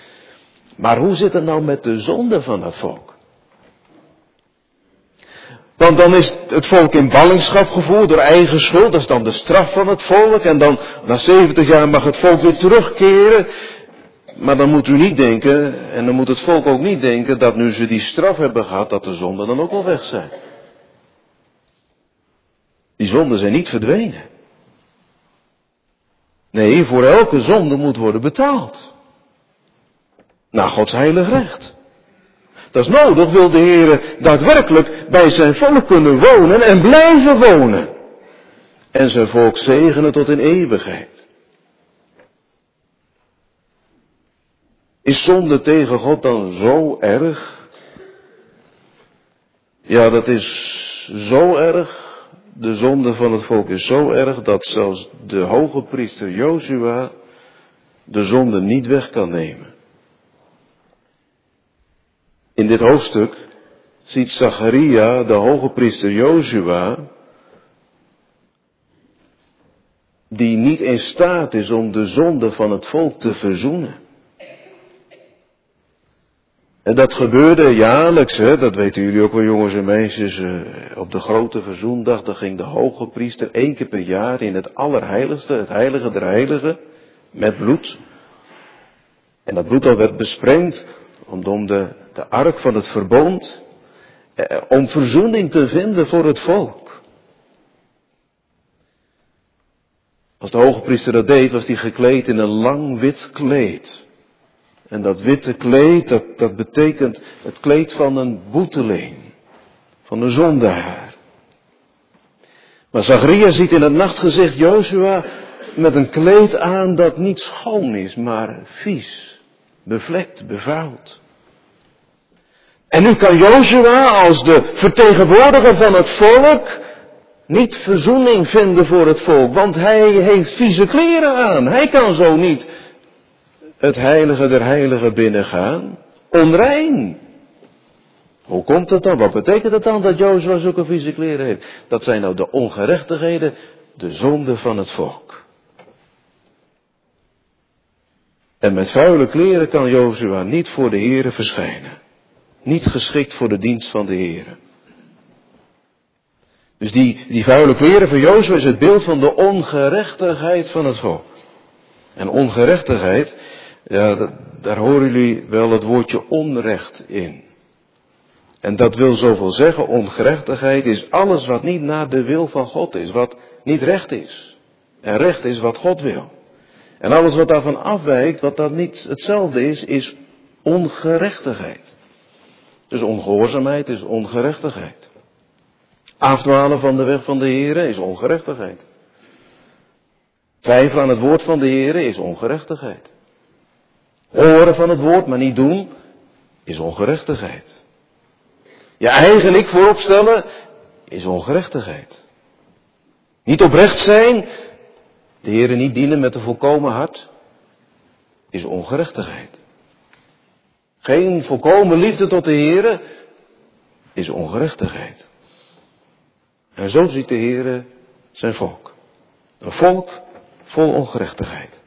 [SPEAKER 2] Maar hoe zit het nou met de zonde van dat volk? Want dan is het volk in ballingschap gevoerd door eigen schuld. Dat is dan de straf van het volk. En dan na zeventig jaar mag het volk weer terugkeren. Maar dan moet u niet denken, en dan moet het volk ook niet denken, dat nu ze die straf hebben gehad, dat de zonden dan ook wel weg zijn. Die zonden zijn niet verdwenen. Nee, voor elke zonde moet worden betaald. Naar Gods heilig recht. Dat is nodig, wil de Heer daadwerkelijk bij zijn volk kunnen wonen en blijven wonen. En zijn volk zegenen tot in eeuwigheid. Is zonde tegen God dan zo erg? Ja, dat is zo erg. De zonde van het volk is zo erg dat zelfs de hoge priester Jozua de zonde niet weg kan nemen. In dit hoofdstuk ziet Zacharia, de hoge priester Jozua, die niet in staat is om de zonde van het volk te verzoenen. En dat gebeurde jaarlijks, hè, dat weten jullie ook wel jongens en meisjes, eh, op de grote verzoendag, dan ging de hoge priester één keer per jaar in het allerheiligste, het heilige der heiligen, met bloed. En dat bloed al werd besprengd om de, de ark van het verbond, eh, om verzoening te vinden voor het volk. Als de hoge priester dat deed, was hij gekleed in een lang wit kleed. En dat witte kleed, dat, dat betekent het kleed van een boeteling, van een zondaar. Maar Zacharia ziet in het nachtgezicht Jozua met een kleed aan dat niet schoon is, maar vies, bevlekt, bevuild. En nu kan Jozua als de vertegenwoordiger van het volk niet verzoening vinden voor het volk, want hij heeft vieze kleren aan. Hij kan zo niet het heilige der heiligen binnengaan. Onrein. Hoe komt het dan? Wat betekent het dan dat Jozua zulke vieze kleren heeft? Dat zijn nou de ongerechtigheden, de zonde van het volk. En met vuile kleren kan Jozua niet voor de Here verschijnen. Niet geschikt voor de dienst van de Here. Dus die, die vuile kleren van Jozua is het beeld van de ongerechtigheid van het volk. En ongerechtigheid, ja, dat, daar horen jullie wel het woordje onrecht in. En dat wil zoveel zeggen, ongerechtigheid is alles wat niet naar de wil van God is, wat niet recht is. En recht is wat God wil. En alles wat daarvan afwijkt, wat dat niet hetzelfde is, is ongerechtigheid. Dus ongehoorzaamheid is ongerechtigheid. Afdwalen van de weg van de Heere is ongerechtigheid. Twijfelen aan het woord van de Heere is ongerechtigheid. Horen van het woord, maar niet doen, is ongerechtigheid. Je eigen ik voorop stellen, is ongerechtigheid. Niet oprecht zijn, de Heere niet dienen met een volkomen hart, is ongerechtigheid. Geen volkomen liefde tot de Heere, is ongerechtigheid. En zo ziet de Heere zijn volk. Een volk vol ongerechtigheid.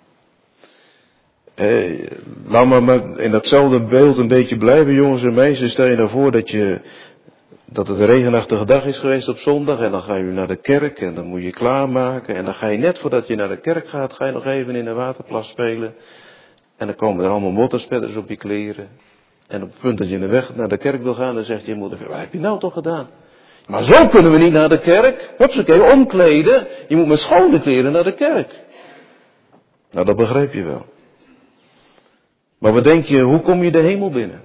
[SPEAKER 2] Eh, laat maar, maar in datzelfde beeld een beetje blijven, jongens en meisjes. Stel je nou voor dat, je, dat het een regenachtige dag is geweest op zondag. En dan ga je naar de kerk en dan moet je klaarmaken. En dan ga je net voordat je naar de kerk gaat, ga je nog even in de waterplas spelen. En dan komen er allemaal modderspetters op je kleren. En op het punt dat je in de weg naar de kerk wil gaan, dan zegt je moeder, wat heb je nou toch gedaan? Maar zo kunnen we niet naar de kerk. Hupsakee, omkleden. Je moet met schone kleren naar de kerk. Nou, dat begrijp je wel. Maar wat denk je, hoe kom je de hemel binnen?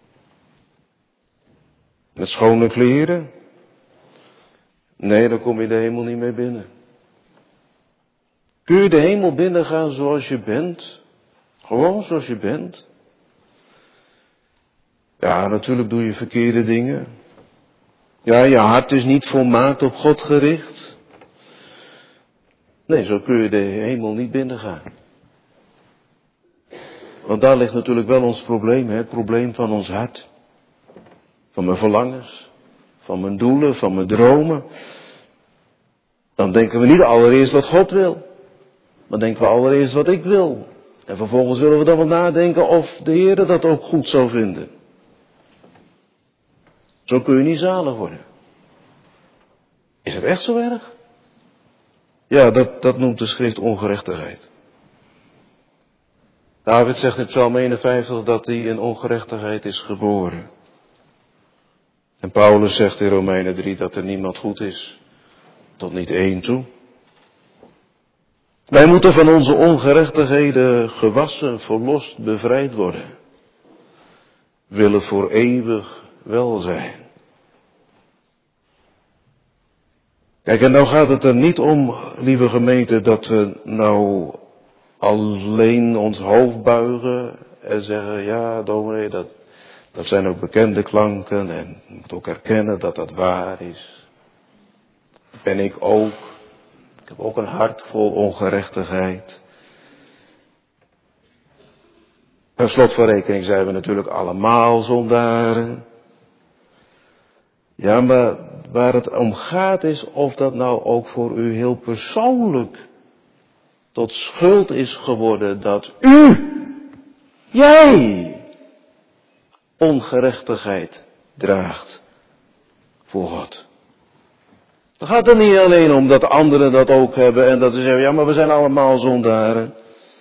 [SPEAKER 2] Met schone kleren? Nee, dan kom je de hemel niet mee binnen. Kun je de hemel binnengaan zoals je bent? Gewoon zoals je bent? Ja, natuurlijk doe je verkeerde dingen. Ja, je hart is niet volmaakt op God gericht. Nee, zo kun je de hemel niet binnengaan. Want daar ligt natuurlijk wel ons probleem, hè? Het probleem van ons hart. Van mijn verlangens, van mijn doelen, van mijn dromen. Dan denken we niet allereerst wat God wil. Dan denken we allereerst wat ik wil. En vervolgens willen we dan wel nadenken of de Heer dat ook goed zou vinden. Zo kun je niet zalig worden. Is het echt zo erg? Ja, dat, dat noemt de schrift ongerechtigheid. David zegt in Psalm eenenvijftig dat hij in ongerechtigheid is geboren. En Paulus zegt in Romeinen drie dat er niemand goed is, tot niet één toe. Wij moeten van onze ongerechtigheden gewassen, verlost, bevrijd worden. Wil het voor eeuwig wel zijn. Kijk, en nou gaat het er niet om, lieve gemeente, dat we nou alleen ons hoofd buigen en zeggen, ja, dominee, dat, dat zijn ook bekende klanken en je moet ook erkennen dat dat waar is. Dat ben ik ook. Ik heb ook een hart vol ongerechtigheid. Per slot van rekening zijn we natuurlijk allemaal zondaren. Ja, maar waar het om gaat is of dat nou ook voor u heel persoonlijk tot schuld is geworden dat u, jij, ongerechtigheid draagt voor God. Het gaat er niet alleen om dat anderen dat ook hebben en dat ze zeggen, ja, maar we zijn allemaal zondaren.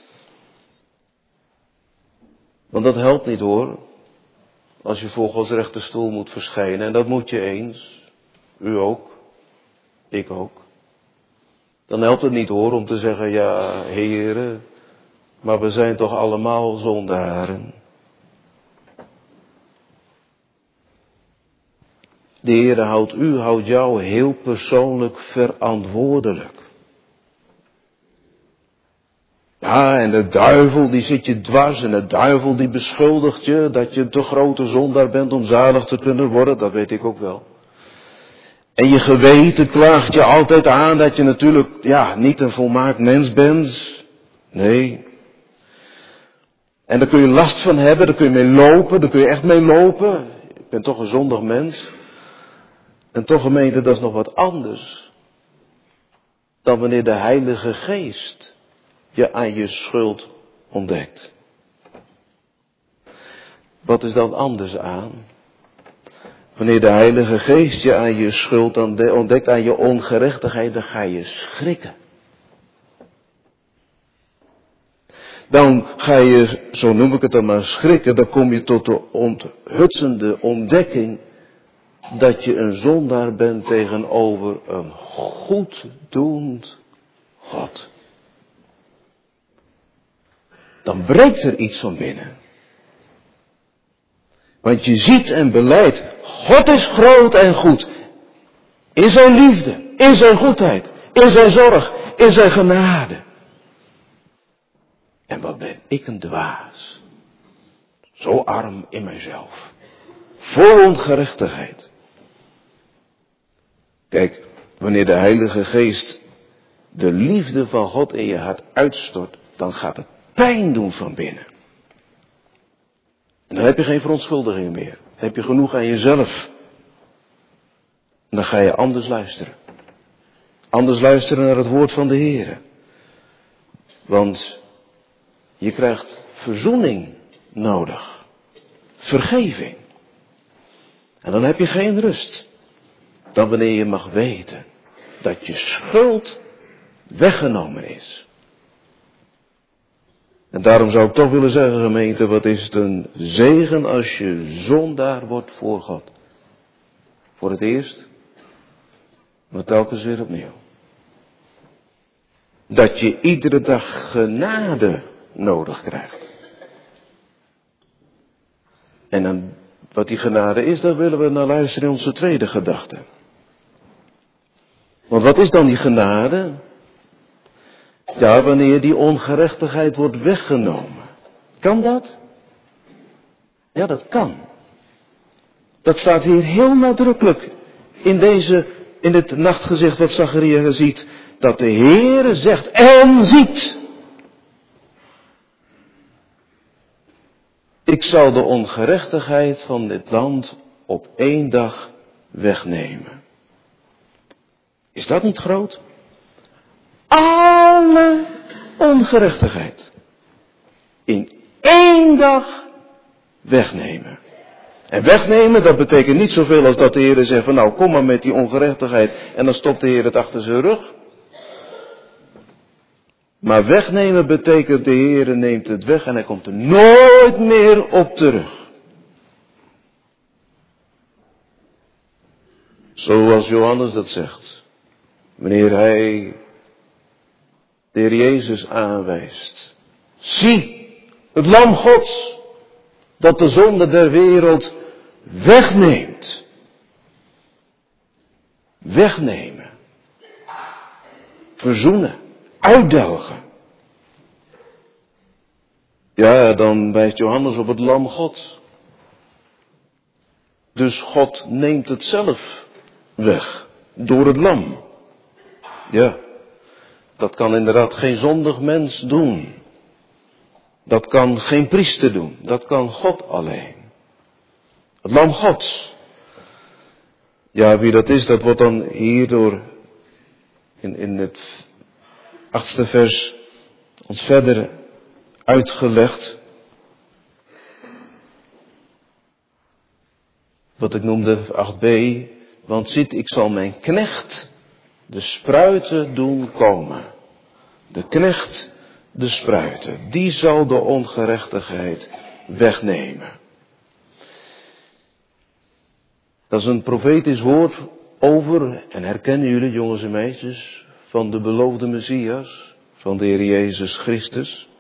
[SPEAKER 2] Want dat helpt niet hoor, als je voor Gods rechterstoel moet verschijnen. En dat moet je eens, u ook, ik ook. Dan helpt het niet hoor om te zeggen, ja, heren, maar we zijn toch allemaal zondaren. De Heere houdt u, houdt jou heel persoonlijk verantwoordelijk. Ja, en de duivel die zit je dwars en de duivel die beschuldigt je dat je een te grote zondaar bent om zalig te kunnen worden, dat weet ik ook wel. En je geweten klaagt je altijd aan dat je natuurlijk, ja, niet een volmaakt mens bent. Nee. En daar kun je last van hebben, daar kun je mee lopen, daar kun je echt mee lopen. Ik ben toch een zondig mens. En toch gemeente, dat is nog wat anders dan wanneer de Heilige Geest je aan je schuld ontdekt. Wat is dan anders aan? Wanneer de Heilige Geest je aan je schuld ontdekt, aan je ongerechtigheid, dan ga je schrikken. Dan ga je, zo noem ik het dan maar, schrikken, dan kom je tot de onthutsende ontdekking dat je een zondaar bent tegenover een goeddoend God. Dan breekt er iets van binnen. Want je ziet en beleidt, God is groot en goed. In zijn liefde, in zijn goedheid, in zijn zorg, in zijn genade. En wat ben ik een dwaas. Zo arm in mijzelf. Vol ongerechtigheid. Kijk, wanneer de Heilige Geest de liefde van God in je hart uitstort, dan gaat het pijn doen van binnen. En dan heb je geen verontschuldiging meer. Dan heb je genoeg aan jezelf. En dan ga je anders luisteren. Anders luisteren naar het woord van de Heer. Want je krijgt verzoening nodig. Vergeving. En dan heb je geen rust. Dan wanneer je mag weten dat je schuld weggenomen is. En daarom zou ik toch willen zeggen, gemeente, wat is het een zegen als je zondaar wordt voor God. Voor het eerst, maar telkens weer opnieuw. Dat je iedere dag genade nodig krijgt. En dan, wat die genade is, daar willen we naar luisteren in onze tweede gedachte. Want wat is dan die genade? Ja, wanneer die ongerechtigheid wordt weggenomen. Kan dat? Ja, dat kan. Dat staat hier heel nadrukkelijk in deze, in het nachtgezicht wat Zacharia ziet. Dat de Heere zegt en ziet. Ik zal de ongerechtigheid van dit land op één dag wegnemen. Is dat niet groot? Alle ongerechtigheid in één dag wegnemen. En wegnemen, dat betekent niet zoveel als dat de Heer zegt van nou kom maar met die ongerechtigheid en dan stopt de Heer het achter zijn rug. Maar wegnemen betekent de Heer neemt het weg en hij komt er nooit meer op terug. Zoals Johannes dat zegt. Wanneer hij de Heer Jezus aanwijst. Zie, het lam Gods dat de zonde der wereld wegneemt. Wegnemen. Verzoenen. Uitdelgen. Ja, dan wijst Johannes op het lam God. Dus God neemt het zelf weg. Door het lam. Ja. Dat kan inderdaad geen zondig mens doen. Dat kan geen priester doen. Dat kan God alleen. Het lam Gods. Ja, wie dat is, dat wordt dan hierdoor in, in het achtste vers ons verder uitgelegd. Wat ik noemde acht b. Want ziet, ik zal mijn knecht de spruiten doen komen. De knecht de spruiten. Die zal de ongerechtigheid wegnemen. Dat is een profetisch woord over, en herkennen jullie jongens en meisjes, van de beloofde Messias, van de Heer Jezus Christus.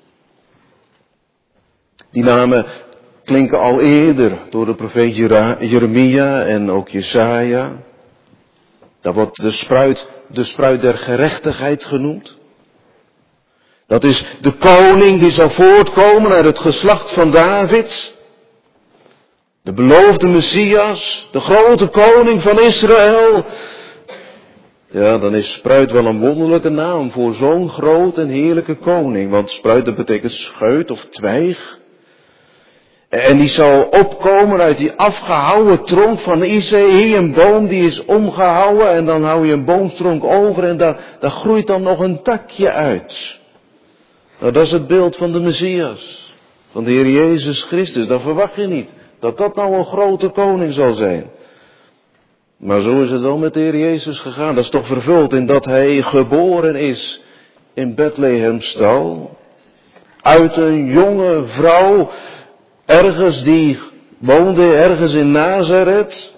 [SPEAKER 2] Die namen klinken al eerder door de profeet Jeremia en ook Jesaja. Daar wordt de spruit, de spruit der gerechtigheid genoemd. Dat is de koning die zal voortkomen uit het geslacht van David. De beloofde Messias, de grote koning van Israël. Ja, dan is spruit wel een wonderlijke naam voor zo'n groot en heerlijke koning. Want spruit, dat betekent scheut of twijg. En die zal opkomen uit die afgehouwen tronk van Isaïe, een boom die is omgehouwen. En dan hou je een boomstronk over en daar, daar groeit dan nog een takje uit. Nou, dat is het beeld van de Messias. Van de Heer Jezus Christus. Dat verwacht je niet. Dat dat nou een grote koning zal zijn. Maar zo is het wel met de Heer Jezus gegaan. Dat is toch vervuld in dat hij geboren is in Bethlehemstal. Uit een jonge vrouw, ergens die woonde ergens in Nazareth.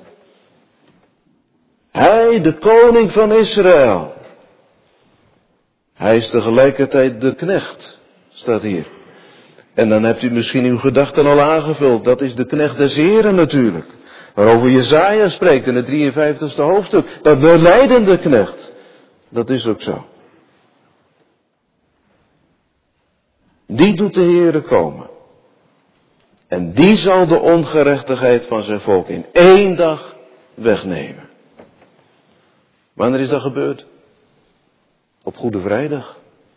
[SPEAKER 2] Hij, de koning van Israël. Hij is tegelijkertijd de knecht, staat hier. En dan hebt u misschien uw gedachten al aangevuld. Dat is de knecht des Heren natuurlijk. Waarover Jesaja spreekt in het drieënvijftigste hoofdstuk. Dat de lijdende knecht. Dat is ook zo. Die doet de Heere komen. En die zal de ongerechtigheid van zijn volk in één dag wegnemen. Wanneer is dat gebeurd? Op Goede Vrijdag.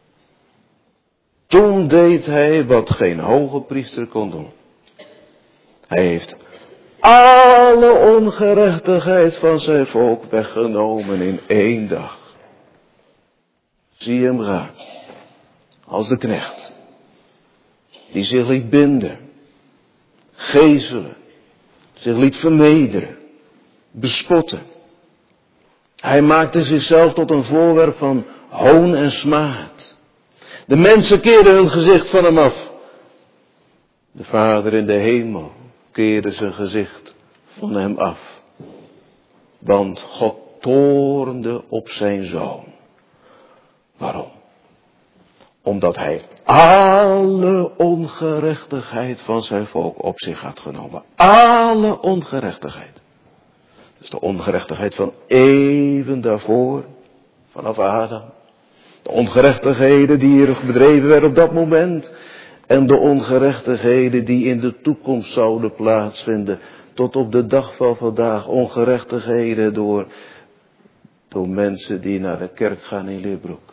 [SPEAKER 2] Toen deed hij wat geen hoge priester kon doen. Hij heeft alle ongerechtigheid van zijn volk weggenomen in één dag. Zie hem gaan. Als de knecht. Die zich liet binden. Gezelen. Zich liet vernederen. Bespotten. Hij maakte zichzelf tot een voorwerp van hoon en smaad. De mensen keerden hun gezicht van hem af. De Vader in de hemel keerde zijn gezicht van hem af. Want God toornde op zijn zoon. Waarom? Omdat hij alle ongerechtigheid van zijn volk op zich had genomen. Alle ongerechtigheid. Dus de ongerechtigheid van eeuwen daarvoor, vanaf Adam. De ongerechtigheden die er bedreven werden op dat moment. En de ongerechtigheden die in de toekomst zouden plaatsvinden. Tot op de dag van vandaag. Ongerechtigheden door, door mensen die naar de kerk gaan in Leerbroek.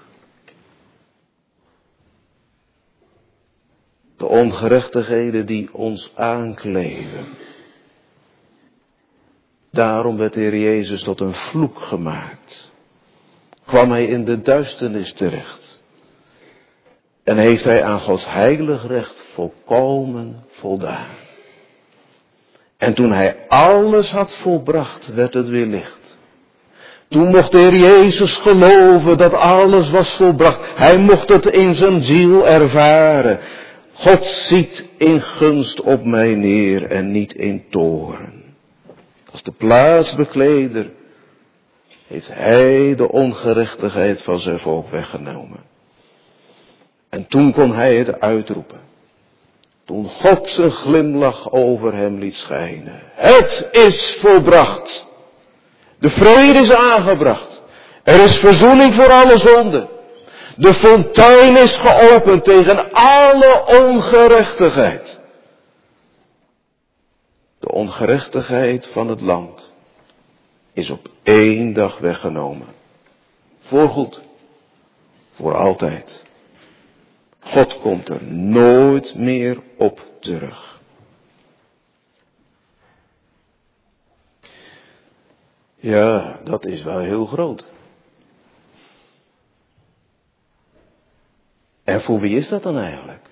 [SPEAKER 2] De ongerechtigheden die ons aankleven. Daarom werd de Heer Jezus tot een vloek gemaakt. Kwam hij in de duisternis terecht. En heeft hij aan Gods heilig recht volkomen voldaan. En toen hij alles had volbracht, werd het weer licht. Toen mocht de Heer Jezus geloven dat alles was volbracht. Hij mocht het in zijn ziel ervaren. God ziet in gunst op mij neer en niet in toorn. Als de plaatsbekleder heeft hij de ongerechtigheid van zijn volk weggenomen. En toen kon hij het uitroepen. Toen God zijn glimlach over hem liet schijnen. Het is volbracht. De vrede is aangebracht. Er is verzoening voor alle zonden. De fontein is geopend tegen alle ongerechtigheid. De ongerechtigheid van het land is op één dag weggenomen. Voorgoed. Voor altijd. God komt er nooit meer op terug. Ja, dat is wel heel groot. En voor wie is dat dan eigenlijk?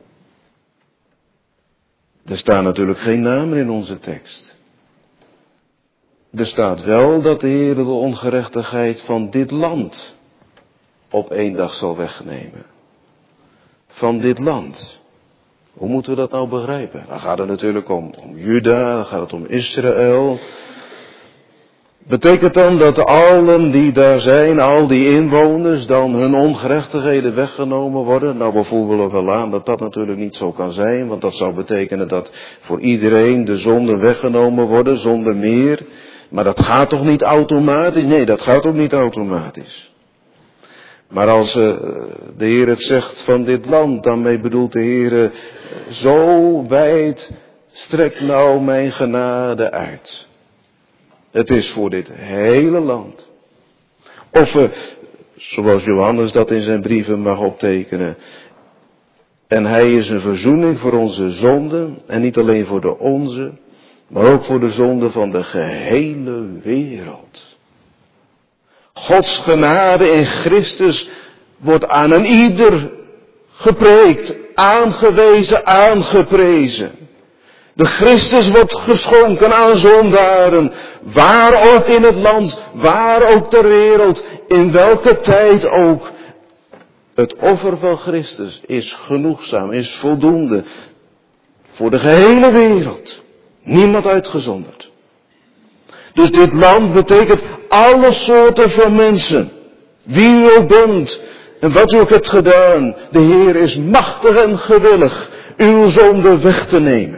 [SPEAKER 2] Er staan natuurlijk geen namen in onze tekst. Er staat wel dat de Heer de ongerechtigheid van dit land op één dag zal wegnemen. Van dit land. Hoe moeten we dat nou begrijpen? Dan gaat het natuurlijk om, om Juda, dan gaat het om Israël. Betekent dan dat allen die daar zijn, al die inwoners, dan hun ongerechtigheden weggenomen worden? Nou, we voelen wel aan dat dat natuurlijk niet zo kan zijn, want dat zou betekenen dat voor iedereen de zonden weggenomen worden, zonder meer. Maar dat gaat toch niet automatisch? Nee, dat gaat ook niet automatisch. Maar als uh, de Heer het zegt van dit land, daarmee bedoelt de Heer, uh, zo wijd strekt nou mijn genade uit. Het is voor dit hele land. Of, uh, zoals Johannes dat in zijn brieven mag optekenen. En hij is een verzoening voor onze zonden. En niet alleen voor de onze. Maar ook voor de zonden van de gehele wereld. Gods genade in Christus wordt aan een ieder gepreekt. Aangewezen, aangeprezen. De Christus wordt geschonken aan zondaren, waar ook in het land, waar ook ter wereld, in welke tijd ook. Het offer van Christus is genoegzaam, is voldoende voor de gehele wereld. Niemand uitgezonderd. Dus dit land betekent alle soorten van mensen. Wie u ook bent en wat u ook hebt gedaan. De Heer is machtig en gewillig uw zonde weg te nemen.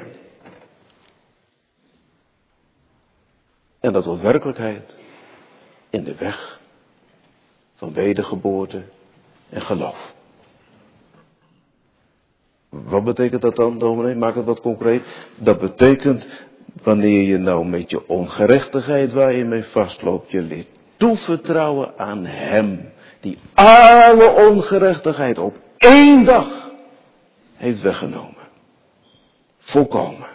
[SPEAKER 2] En dat wordt werkelijkheid in de weg van wedergeboorte en geloof. Wat betekent dat dan, dominee? Maak het wat concreet. Dat betekent, wanneer je nou met je ongerechtigheid waar je mee vastloopt, je leert toevertrouwen aan Hem, die alle ongerechtigheid op één dag heeft weggenomen. Volkomen.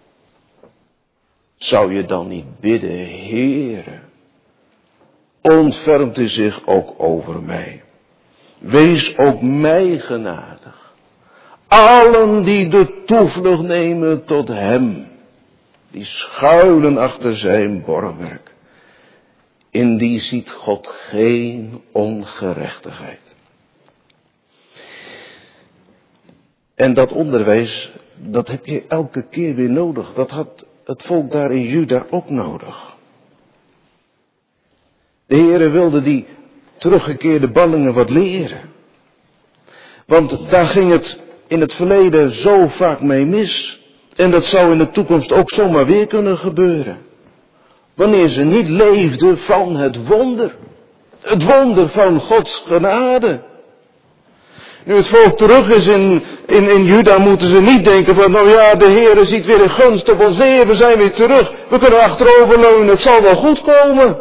[SPEAKER 2] Zou je dan niet bidden, Heere, ontfermt u zich ook over mij. Wees ook mij genadig. Allen die de toevlucht nemen tot Hem, die schuilen achter zijn borgwerk. In die ziet God geen ongerechtigheid. En dat onderwijs, dat heb je elke keer weer nodig. Dat had het volk daar in Juda ook nodig. De Heere wilde die teruggekeerde ballingen wat leren. Want daar ging het in het verleden zo vaak mee mis. En dat zou in de toekomst ook zomaar weer kunnen gebeuren. Wanneer ze niet leefden van het wonder. Het wonder van Gods genade. Nu het volk terug is in, in, in Juda, moeten ze niet denken van, nou ja, de Heere ziet weer een gunst op ons neer, we zijn weer terug. We kunnen achteroverleunen, het zal wel goed komen.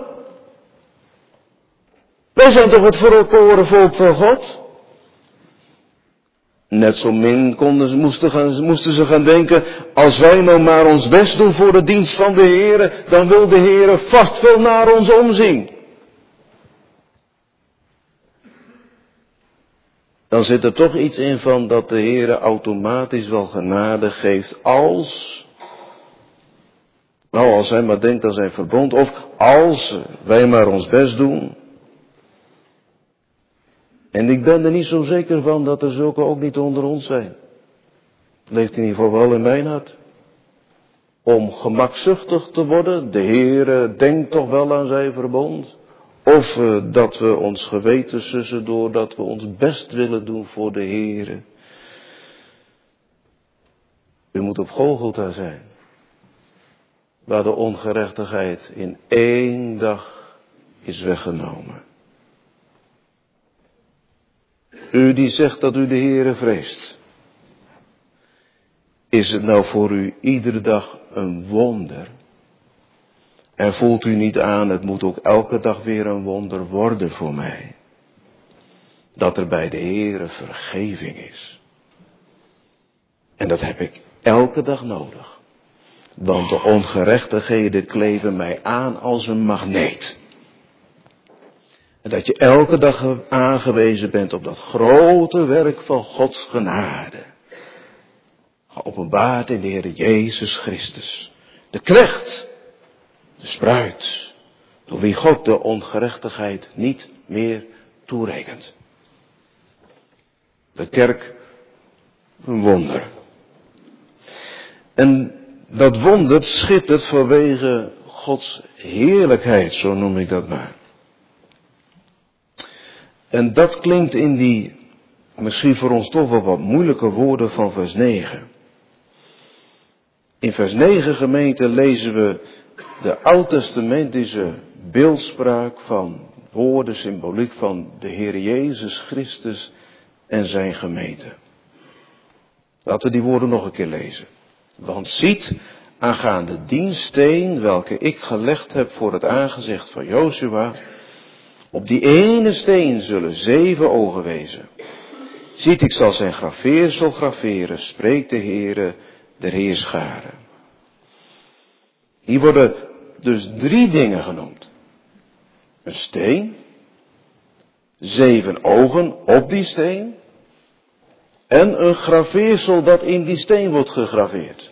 [SPEAKER 2] Wij zijn toch het verkoren volk van God? Net zo min konden ze, moesten, gaan, moesten ze gaan denken, als wij nou maar ons best doen voor de dienst van de Heere, dan wil de Heere vast wel naar ons omzien. Dan zit er toch iets in van dat de Heere automatisch wel genade geeft als Nou, als hij maar denkt aan zijn verbond, of als wij maar ons best doen. En ik ben er niet zo zeker van dat er zulke ook niet onder ons zijn. Leeft in ieder geval wel in mijn hart. Om gemakzuchtig te worden, de Heere denkt toch wel aan zijn verbond. Of uh, dat we ons geweten sussen doordat we ons best willen doen voor de Heere. U moet op Golgotha zijn. Waar de ongerechtigheid in één dag is weggenomen. U die zegt dat u de Heere vreest. Is het nou voor u iedere dag een wonder? En voelt u niet aan, het moet ook elke dag weer een wonder worden voor mij. Dat er bij de Heere vergeving is. En dat heb ik elke dag nodig. Want de ongerechtigheden kleven mij aan als een magneet. En dat je elke dag aangewezen bent op dat grote werk van Gods genade. Geopenbaard in de Heer Jezus Christus. De knecht, de spruit, door wie God de ongerechtigheid niet meer toerekent. De kerk, een wonder. En dat wonder schittert vanwege Gods heerlijkheid, zo noem ik dat maar. En dat klinkt in die, misschien voor ons toch wel wat moeilijke woorden van vers negen. In vers negen, gemeente, lezen we de oud-testamentische beeldspraak van woorden, symboliek van de Heer Jezus Christus en zijn gemeente. Laten we die woorden nog een keer lezen. Want ziet, aangaande dien steen, welke ik gelegd heb voor het aangezicht van Jozua, op die ene steen zullen zeven ogen wezen. Ziet, ik zal zijn graveersel graveren, spreekt de Heere der Heerscharen. Hier worden dus drie dingen genoemd. Een steen, zeven ogen op die steen en een graveersel dat in die steen wordt gegraveerd.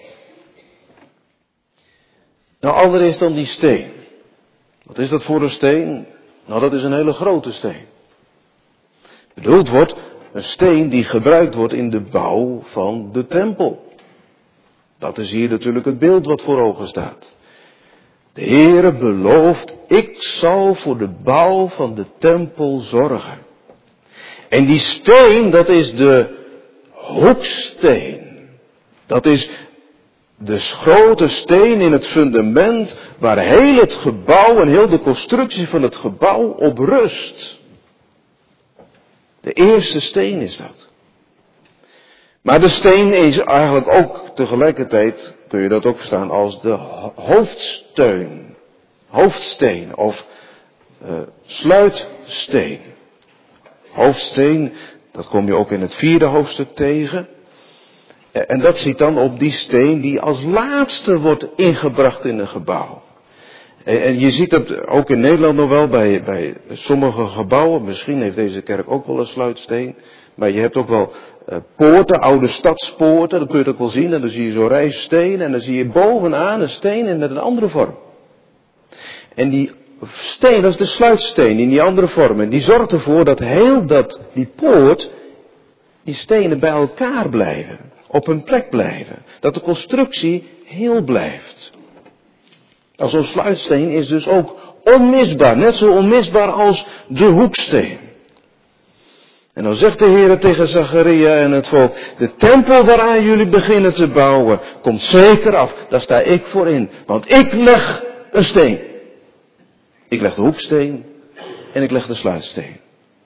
[SPEAKER 2] Nou, allereerst dan die steen. Wat is dat voor een steen? Nou, dat is een hele grote steen. Bedoeld wordt een steen die gebruikt wordt in de bouw van de tempel. Dat is hier natuurlijk het beeld wat voor ogen staat. De Heere belooft, ik zal voor de bouw van de tempel zorgen. En die steen, dat is de hoeksteen. Dat is de grote steen in het fundament waar heel het gebouw en heel de constructie van het gebouw op rust. De eerste steen is dat. Maar de steen is eigenlijk ook tegelijkertijd, kun je dat ook verstaan, als de hoofdsteun. Hoofdsteen of uh, sluitsteen. Hoofdsteen, dat kom je ook in het vierde hoofdstuk tegen. En dat ziet dan op die steen die als laatste wordt ingebracht in een gebouw. En je ziet dat ook in Nederland nog wel bij, bij sommige gebouwen. Misschien heeft deze kerk ook wel een sluitsteen. Maar je hebt ook wel uh, poorten, oude stadspoorten. Dat kun je ook wel zien. En dan zie je zo'n rij steen. En dan zie je bovenaan een steen met een andere vorm. En die steen, dat is de sluitsteen in die andere vorm. En die zorgt ervoor dat heel dat, die poort, die stenen bij elkaar blijven. Op hun plek blijven. Dat de constructie heel blijft. Nou, zo'n sluitsteen is dus ook onmisbaar. Net zo onmisbaar als de hoeksteen. En dan zegt de Heer tegen Zacharia en het volk, de tempel waaraan jullie beginnen te bouwen, komt zeker af. Daar sta ik voor in. Want ik leg een steen. Ik leg de hoeksteen en ik leg de sluitsteen.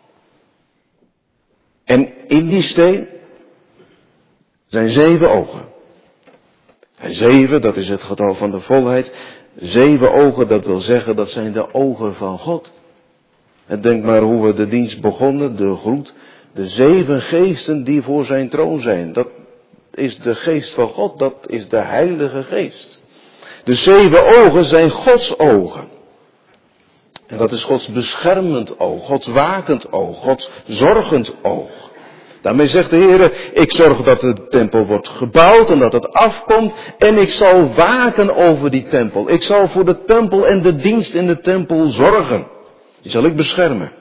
[SPEAKER 2] En in die steen zijn zeven ogen. En zeven, dat is het getal van de volheid. Zeven ogen, dat wil zeggen, dat zijn de ogen van God. En denk maar hoe we de dienst begonnen, de groet. De zeven geesten die voor zijn troon zijn. Dat is de geest van God, dat is de Heilige Geest. De zeven ogen zijn Gods ogen. En dat is Gods beschermend oog, Gods wakend oog, Gods zorgend oog. Daarmee zegt de Heer, ik zorg dat de tempel wordt gebouwd en dat het afkomt. En ik zal waken over die tempel. Ik zal voor de tempel en de dienst in de tempel zorgen. Die zal ik beschermen.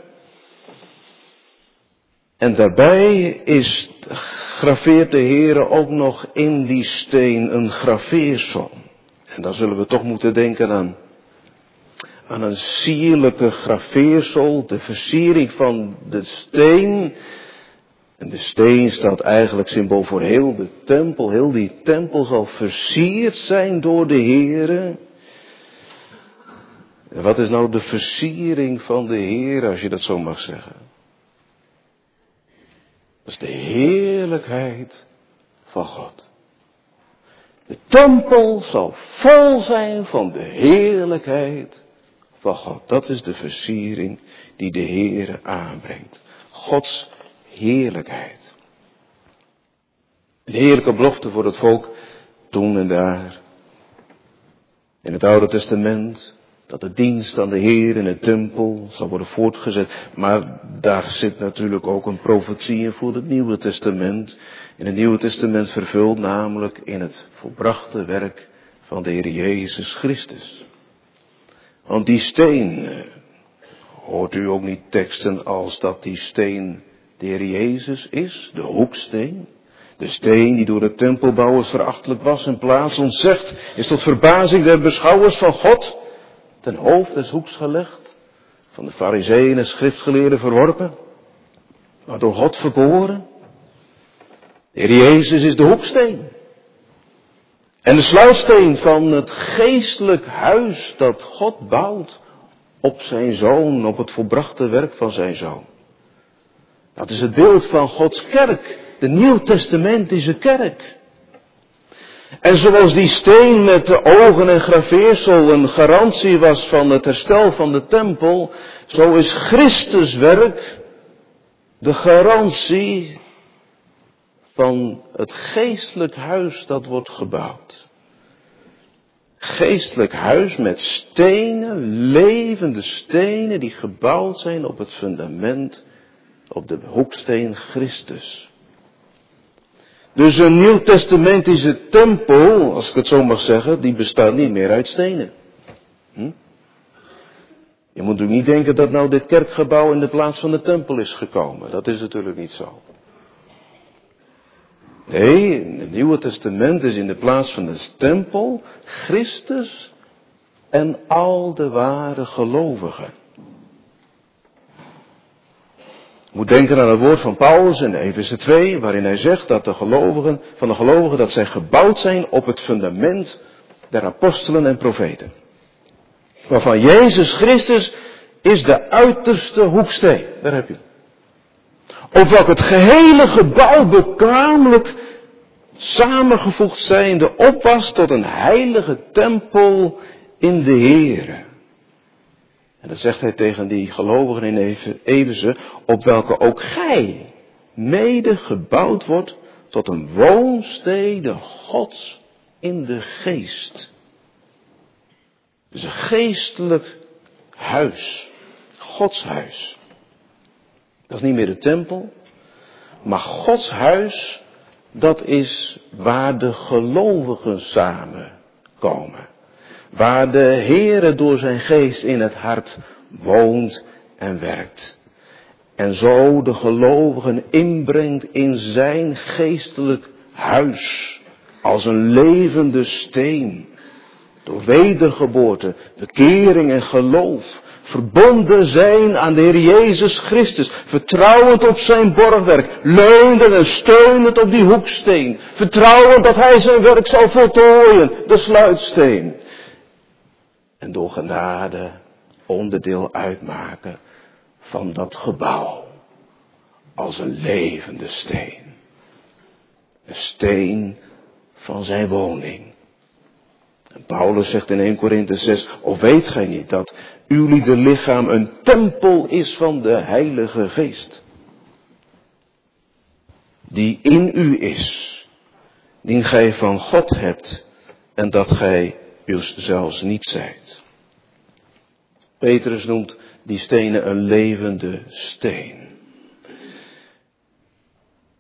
[SPEAKER 2] En daarbij is, graveert de Heer ook nog in die steen een graveersel. En dan zullen we toch moeten denken aan, aan een sierlijke graveersel, de versiering van de steen. En de steen staat eigenlijk symbool voor heel de tempel. Heel die tempel zal versierd zijn door de Heere. En wat is nou de versiering van de Heere, als je dat zo mag zeggen? Dat is de heerlijkheid van God. De tempel zal vol zijn van de heerlijkheid van God. Dat is de versiering die de Heere aanbrengt. Gods heerlijkheid. Een heerlijke belofte voor het volk toen en daar. In het Oude Testament, dat de dienst aan de Heer in de tempel zal worden voortgezet. Maar daar zit natuurlijk ook een profetie in voor het Nieuwe Testament. In het Nieuwe Testament vervuld namelijk in het volbrachte werk van de Heer Jezus Christus. Want die steen, hoort u ook niet teksten als dat die steen de Heer Jezus is, de hoeksteen. De steen die door de tempelbouwers verachtelijk was en plaats ontzegd, is tot verbazing der beschouwers van God ten hoofd des hoeks gelegd, van de farizeeën en schriftgeleerden verworpen, maar door God verkoren. De Heer Jezus is de hoeksteen. En de sluitsteen van het geestelijk huis dat God bouwt op zijn Zoon, op het volbrachte werk van zijn Zoon. Dat is het beeld van Gods kerk, de Nieuwtestamentische kerk. En zoals die steen met de ogen en graveersel een garantie was van het herstel van de tempel, zo is Christus werk de garantie van het geestelijk huis dat wordt gebouwd. Geestelijk huis met stenen, levende stenen die gebouwd zijn op het fundament, op de hoeksteen Christus. Dus een nieuwtestamentische tempel, als ik het zo mag zeggen, die bestaat niet meer uit stenen. Hm? Je moet natuurlijk niet denken dat nou dit kerkgebouw in de plaats van de tempel is gekomen. Dat is natuurlijk niet zo. Nee, in het Nieuwe Testament is in de plaats van de tempel Christus en al de ware gelovigen. Je moet denken aan het woord van Paulus in Efeze twee, waarin hij zegt dat de gelovigen, van de gelovigen, dat zij gebouwd zijn op het fundament der apostelen en profeten. Waarvan Jezus Christus is de uiterste hoeksteen. Daar heb je. Op welk het gehele gebouw bekwamelijk samengevoegd zijnde op was tot een heilige tempel in de Heere. En dat zegt hij tegen die gelovigen in Efeze, op welke ook gij mede gebouwd wordt tot een woonstede Gods in de geest. Dus een geestelijk huis, Gods huis. Dat is niet meer de tempel, maar Gods huis, dat is waar de gelovigen samenkomen. Waar de Heere door zijn geest in het hart woont en werkt. En zo de gelovigen inbrengt in zijn geestelijk huis. Als een levende steen. Door wedergeboorte, bekering en geloof. Verbonden zijn aan de Heer Jezus Christus. Vertrouwend op zijn borgwerk. Leunend en steunend op die hoeksteen. Vertrouwend dat hij zijn werk zal voltooien. De sluitsteen. En door genade onderdeel uitmaken van dat gebouw. Als een levende steen. Een steen van zijn woning. En Paulus zegt in eerste Korinthe zes, of weet gij niet dat uw lichaam een tempel is van de Heilige Geest. Die in u is. Die gij van God hebt. En dat gij zelfs niet zijt. Petrus noemt die stenen een levende steen.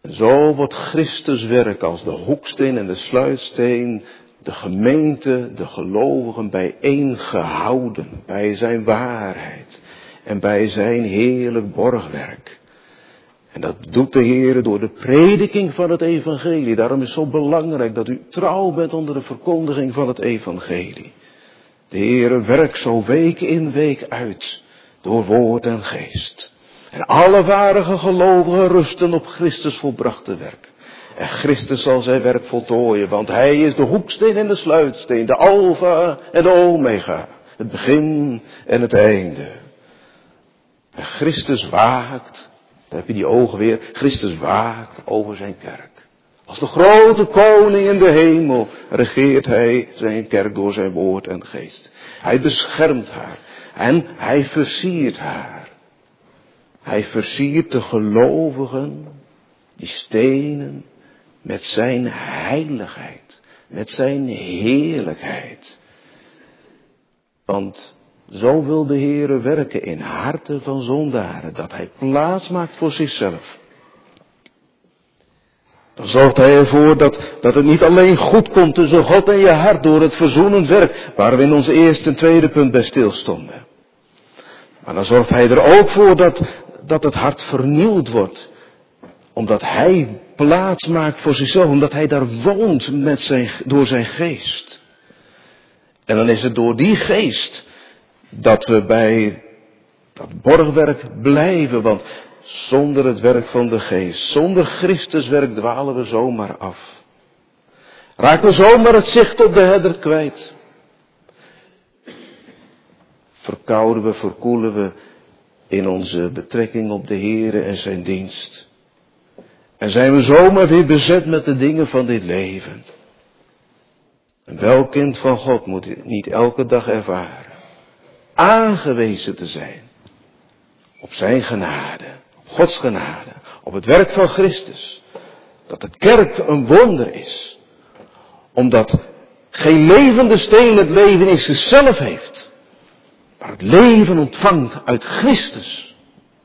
[SPEAKER 2] En zo wordt Christus werk als de hoeksteen en de sluitsteen, de gemeente, de gelovigen bijeengehouden bij zijn waarheid en bij zijn heerlijk borgwerk. En dat doet de Heer door de prediking van het evangelie. Daarom is het zo belangrijk dat u trouw bent onder de verkondiging van het evangelie. De Heer werkt zo week in week uit door woord en geest. En alle ware gelovigen rusten op Christus volbrachte werk. En Christus zal zijn werk voltooien, want hij is de hoeksteen en de sluitsteen, de alfa en de omega, het begin en het einde. En Christus waakt, daar heb je die ogen weer, Christus waakt over zijn kerk. Als de grote koning in de hemel regeert hij zijn kerk door zijn woord en geest. Hij beschermt haar en hij versiert haar. Hij versiert de gelovigen, die stenen, met zijn heiligheid, met zijn heerlijkheid. Want zo wil de Heere werken in harten van zondaren, dat hij plaats maakt voor zichzelf. Dan zorgt hij ervoor dat, dat het niet alleen goed komt tussen God en je hart door het verzoenend werk, waar we in ons eerste en tweede punt bij stilstonden. Maar dan zorgt hij er ook voor dat, dat het hart vernieuwd wordt. Omdat hij plaats maakt voor zichzelf, omdat hij daar woont met zijn, door zijn geest. En dan is het door die geest dat we bij dat borgwerk blijven, want zonder het werk van de geest, zonder Christus werk dwalen we zomaar af. Raken we zomaar het zicht op de herder kwijt. Verkouden we, verkoelen we in onze betrekking op de Heere en zijn dienst. En zijn we zomaar weer bezet met de dingen van dit leven. En welk kind van God moet niet elke dag ervaren aangewezen te zijn op zijn genade, op Gods genade, op het werk van Christus. Dat de kerk een wonder is. Omdat geen levende steen het leven in zichzelf heeft. Maar het leven ontvangt uit Christus.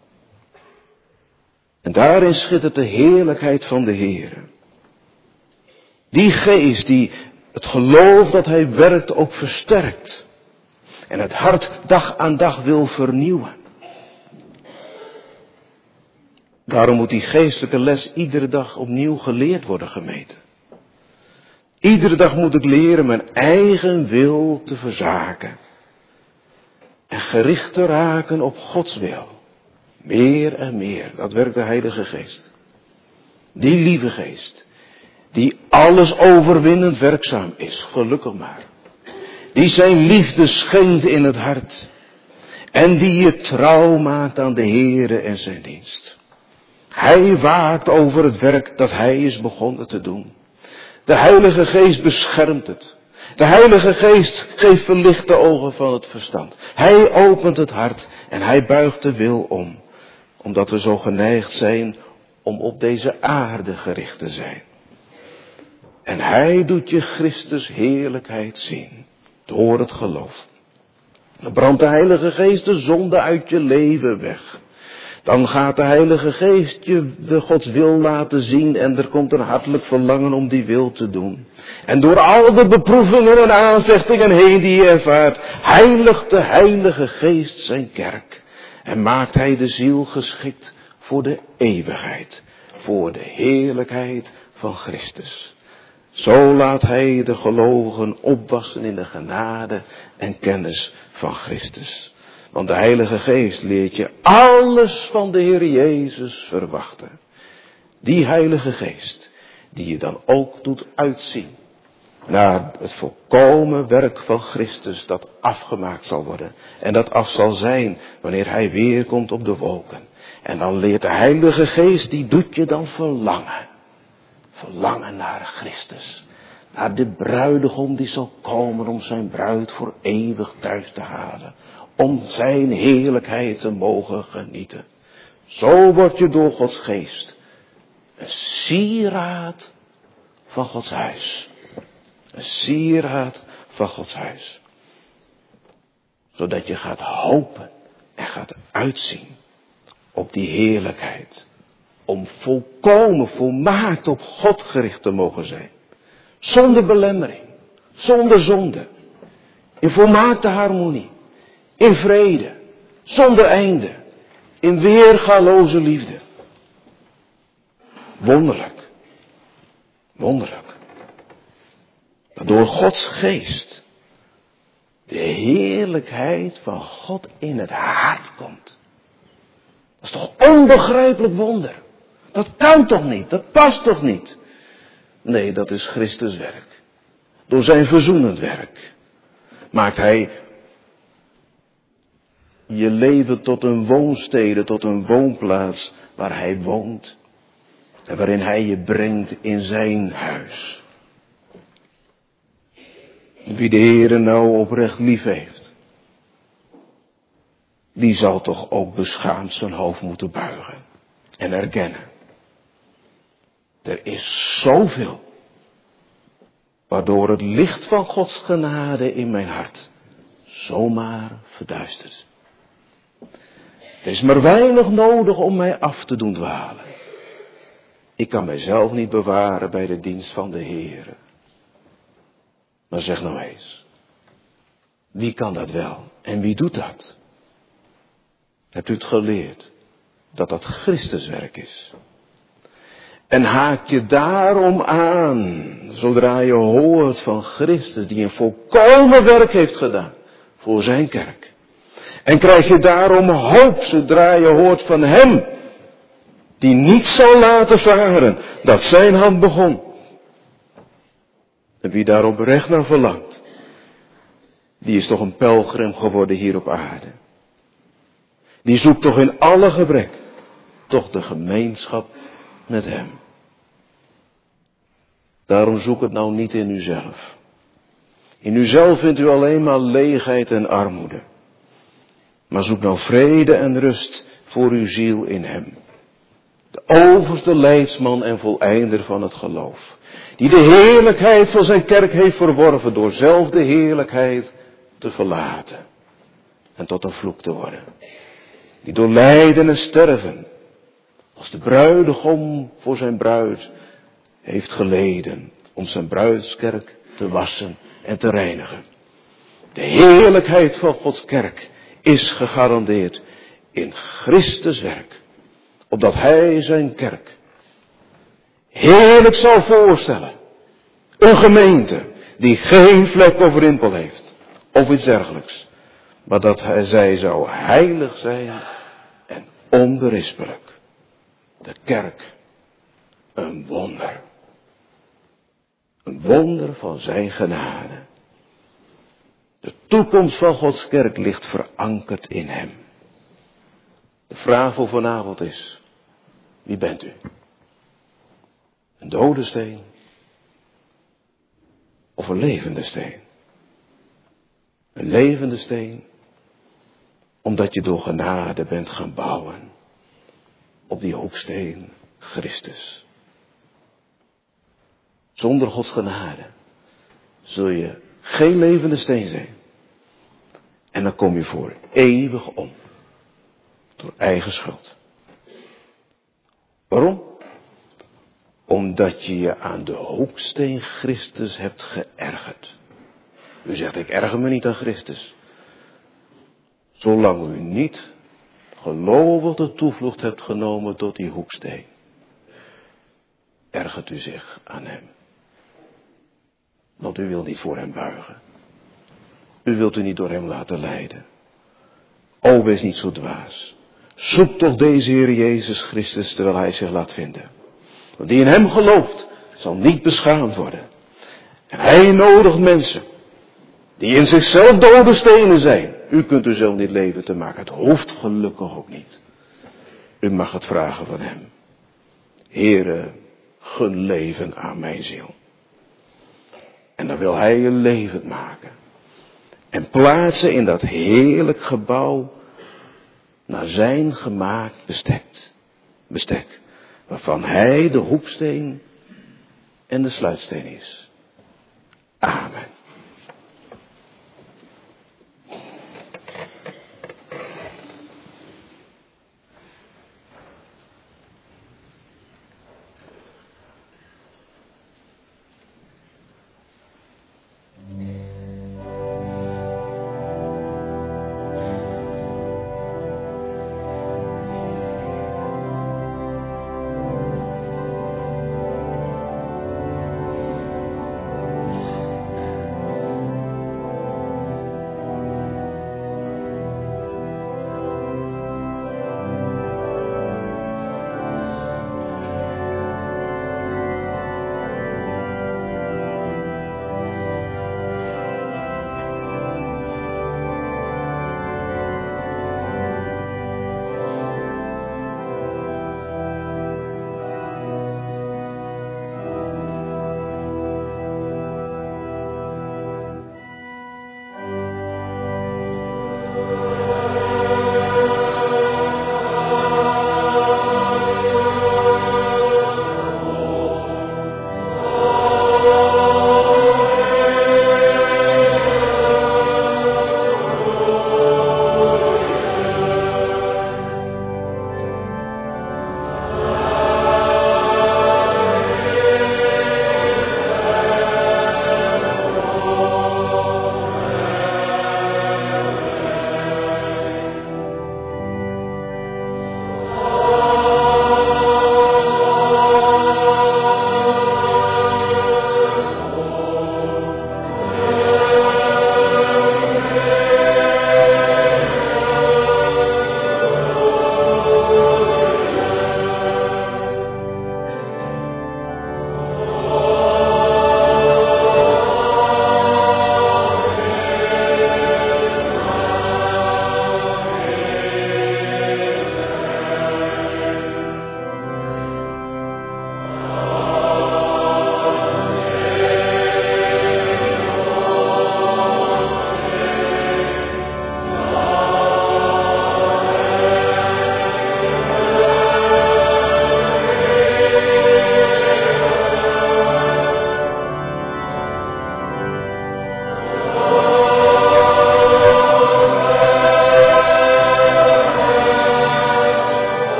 [SPEAKER 2] En daarin schittert de heerlijkheid van de Heer. Die geest die het geloof dat hij werkt ook versterkt. En het hart dag aan dag wil vernieuwen. Daarom moet die geestelijke les iedere dag opnieuw geleerd worden gemeten. Iedere dag moet ik leren mijn eigen wil te verzaken. En gericht te raken op Gods wil. Meer en meer, dat werkt de Heilige Geest. Die lieve Geest, die alles overwinnend werkzaam is, gelukkig maar. Die zijn liefde schenkt in het hart. En die je trouw maakt aan de Heere en zijn dienst. Hij waakt over het werk dat hij is begonnen te doen. De Heilige Geest beschermt het. De Heilige Geest geeft verlichte ogen van het verstand. Hij opent het hart en hij buigt de wil om. Omdat we zo geneigd zijn om op deze aarde gericht te zijn. En hij doet je Christus heerlijkheid zien. Door het geloof. Dan brandt de Heilige Geest de zonde uit je leven weg. Dan gaat de Heilige Geest je de Gods wil laten zien en er komt een hartelijk verlangen om die wil te doen. En door al de beproevingen en aanvechtingen heen die je ervaart, heiligt de Heilige Geest zijn kerk. En maakt hij de ziel geschikt voor de eeuwigheid, voor de heerlijkheid van Christus. Zo laat hij de gelovigen opwassen in de genade en kennis van Christus. Want de Heilige Geest leert je alles van de Heer Jezus verwachten. Die Heilige Geest, die je dan ook doet uitzien naar het volkomen werk van Christus dat afgemaakt zal worden. En dat af zal zijn wanneer hij weer komt op de wolken. En dan leert de Heilige Geest, die doet je dan verlangen. Verlangen naar Christus. Naar de bruidegom die zal komen om zijn bruid voor eeuwig thuis te halen. Om zijn heerlijkheid te mogen genieten. Zo word je door Gods geest een sieraad van Gods huis. Een sieraad van Gods huis. Zodat je gaat hopen en gaat uitzien op die heerlijkheid. om volkomen, volmaakt op God gericht te mogen zijn. Zonder belemmering, zonder zonde, in volmaakte harmonie, in vrede, zonder einde, in weergaloze liefde. Wonderlijk, wonderlijk, dat door Gods geest de heerlijkheid van God in het hart komt. Dat is toch onbegrijpelijk wonder. Dat kan toch niet, dat past toch niet. Nee, dat is Christus werk. Door zijn verzoenend werk maakt hij je leven tot een woonstede, tot een woonplaats waar hij woont. En waarin hij je brengt in zijn huis. Wie de Heere nou oprecht lief heeft, die zal toch ook beschaamd zijn hoofd moeten buigen en erkennen. Er is zoveel waardoor het licht van Gods genade in mijn hart zomaar verduistert. Er is maar weinig nodig om mij af te doen dwalen. Ik kan mijzelf niet bewaren bij de dienst van de Heere. Maar zeg nou eens, wie kan dat wel en wie doet dat? Hebt u het geleerd dat dat Christuswerk is? En haak je daarom aan, zodra je hoort van Christus die een volkomen werk heeft gedaan voor zijn kerk. En krijg je daarom hoop zodra je hoort van hem, die niet zal laten varen, dat zijn hand begon. En wie daar oprecht naar verlangt, die is toch een pelgrim geworden hier op aarde. Die zoekt toch in alle gebrek, toch de gemeenschap met hem. Daarom zoek het nou niet in uzelf. In uzelf vindt u alleen maar leegheid en armoede. Maar zoek nou vrede en rust voor uw ziel in hem. De overste leidsman en voleinder van het geloof. Die de heerlijkheid van zijn kerk heeft verworven door zelf de heerlijkheid te verlaten. En tot een vloek te worden. Die door lijden en sterven, als de bruidegom voor zijn bruid, heeft geleden om zijn bruidskerk te wassen en te reinigen. De heerlijkheid van Gods kerk is gegarandeerd in Christus werk. Opdat hij zijn kerk heerlijk zal voorstellen. Een gemeente die geen vlek of rimpel heeft. Of iets dergelijks. Maar dat hij, zij zou heilig zijn en onberispelijk. De kerk. Een wonder. Een wonder van zijn genade. De toekomst van Gods kerk ligt verankerd in hem. De vraag voor vanavond is, wie bent u? Een dode steen? Of een levende steen? Een levende steen, omdat je door genade bent gaan bouwen op die hoeksteen Christus. Zonder Gods genade zul je geen levende steen zijn. En dan kom je voor eeuwig om. Door eigen schuld. Waarom? Omdat je je aan de hoeksteen Christus hebt geërgerd. U zegt, ik erger me niet aan Christus. Zolang u niet gelovig de toevlucht hebt genomen tot die hoeksteen, ergert u zich aan hem. Want u wil niet voor hem buigen. U wilt u niet door hem laten leiden. O, wees niet zo dwaas. Zoek toch deze Heer Jezus Christus terwijl hij zich laat vinden. Want die in hem gelooft, zal niet beschaamd worden. En hij nodigt mensen die in zichzelf dode stenen zijn. U kunt u zelf niet leven te maken. Het hoeft gelukkig ook niet. U mag het vragen van hem. Heere, gun leven aan mijn ziel. En dan wil hij je levend maken. En plaatsen in dat heerlijk gebouw naar zijn gemaakt bestek. Bestek. Waarvan hij de hoeksteen en de sluitsteen is. Amen.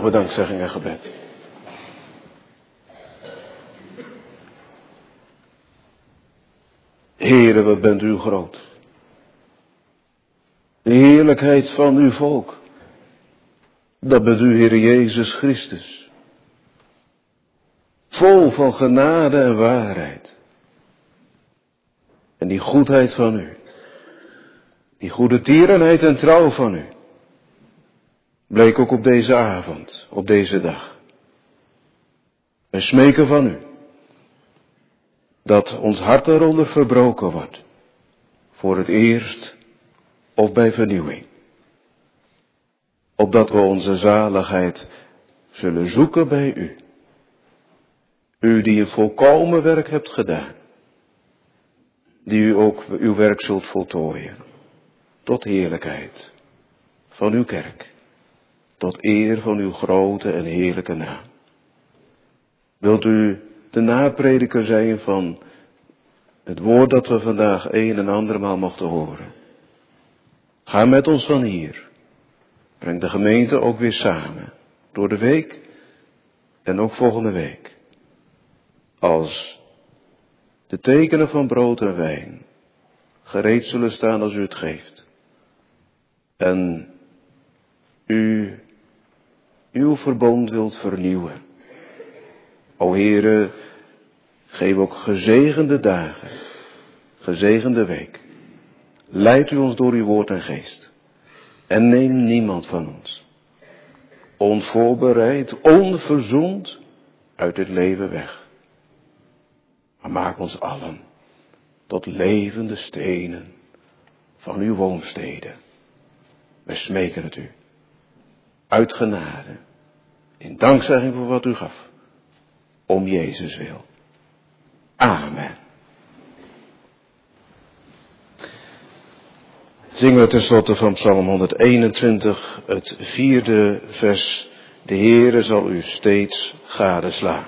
[SPEAKER 2] we dankzegging en gebed. Heere, wat bent u groot. De heerlijkheid van uw volk. Dat bent u, Heere Jezus Christus. Vol van genade en waarheid. En die goedheid van u. Die goede tierenheid en trouw van u. Bleek ook op deze avond, op deze dag. We smeken van u. Dat ons hart eronder verbroken wordt. Voor het eerst of bij vernieuwing. Opdat we onze zaligheid zullen zoeken bij u. U die een volkomen werk hebt gedaan. Die u ook uw werk zult voltooien. Tot heerlijkheid van uw kerk. Tot eer van uw grote en heerlijke naam. Wilt u de naprediker zijn van het woord dat we vandaag een en andermaal mochten horen. Ga met ons van hier. Breng de gemeente ook weer samen. Door de week en ook volgende week. Als de tekenen van brood en wijn gereed zullen staan als u het geeft. En u uw verbond wilt vernieuwen. O Heere, geef ook gezegende dagen, gezegende week. Leid u ons door uw woord en geest. En neem niemand van ons, onvoorbereid, onverzoend, uit het leven weg. Maar maak ons allen tot levende stenen van uw woonsteden. We smeken het u. Uit genade. In dankzegging voor wat u gaf. Om Jezus wil. Amen. Zingen we tenslotte van Psalm honderdeenentwintig, het vierde vers. De Heere zal u steeds gadeslaan.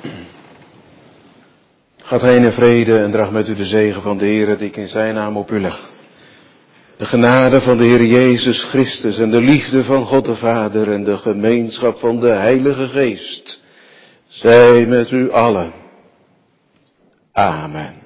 [SPEAKER 2] Gaat heen in vrede en draag met u de zegen van de Heer die ik in zijn naam op u leg. De genade van de Heer Jezus Christus en de liefde van God de Vader en de gemeenschap van de Heilige Geest zij met u allen. Amen.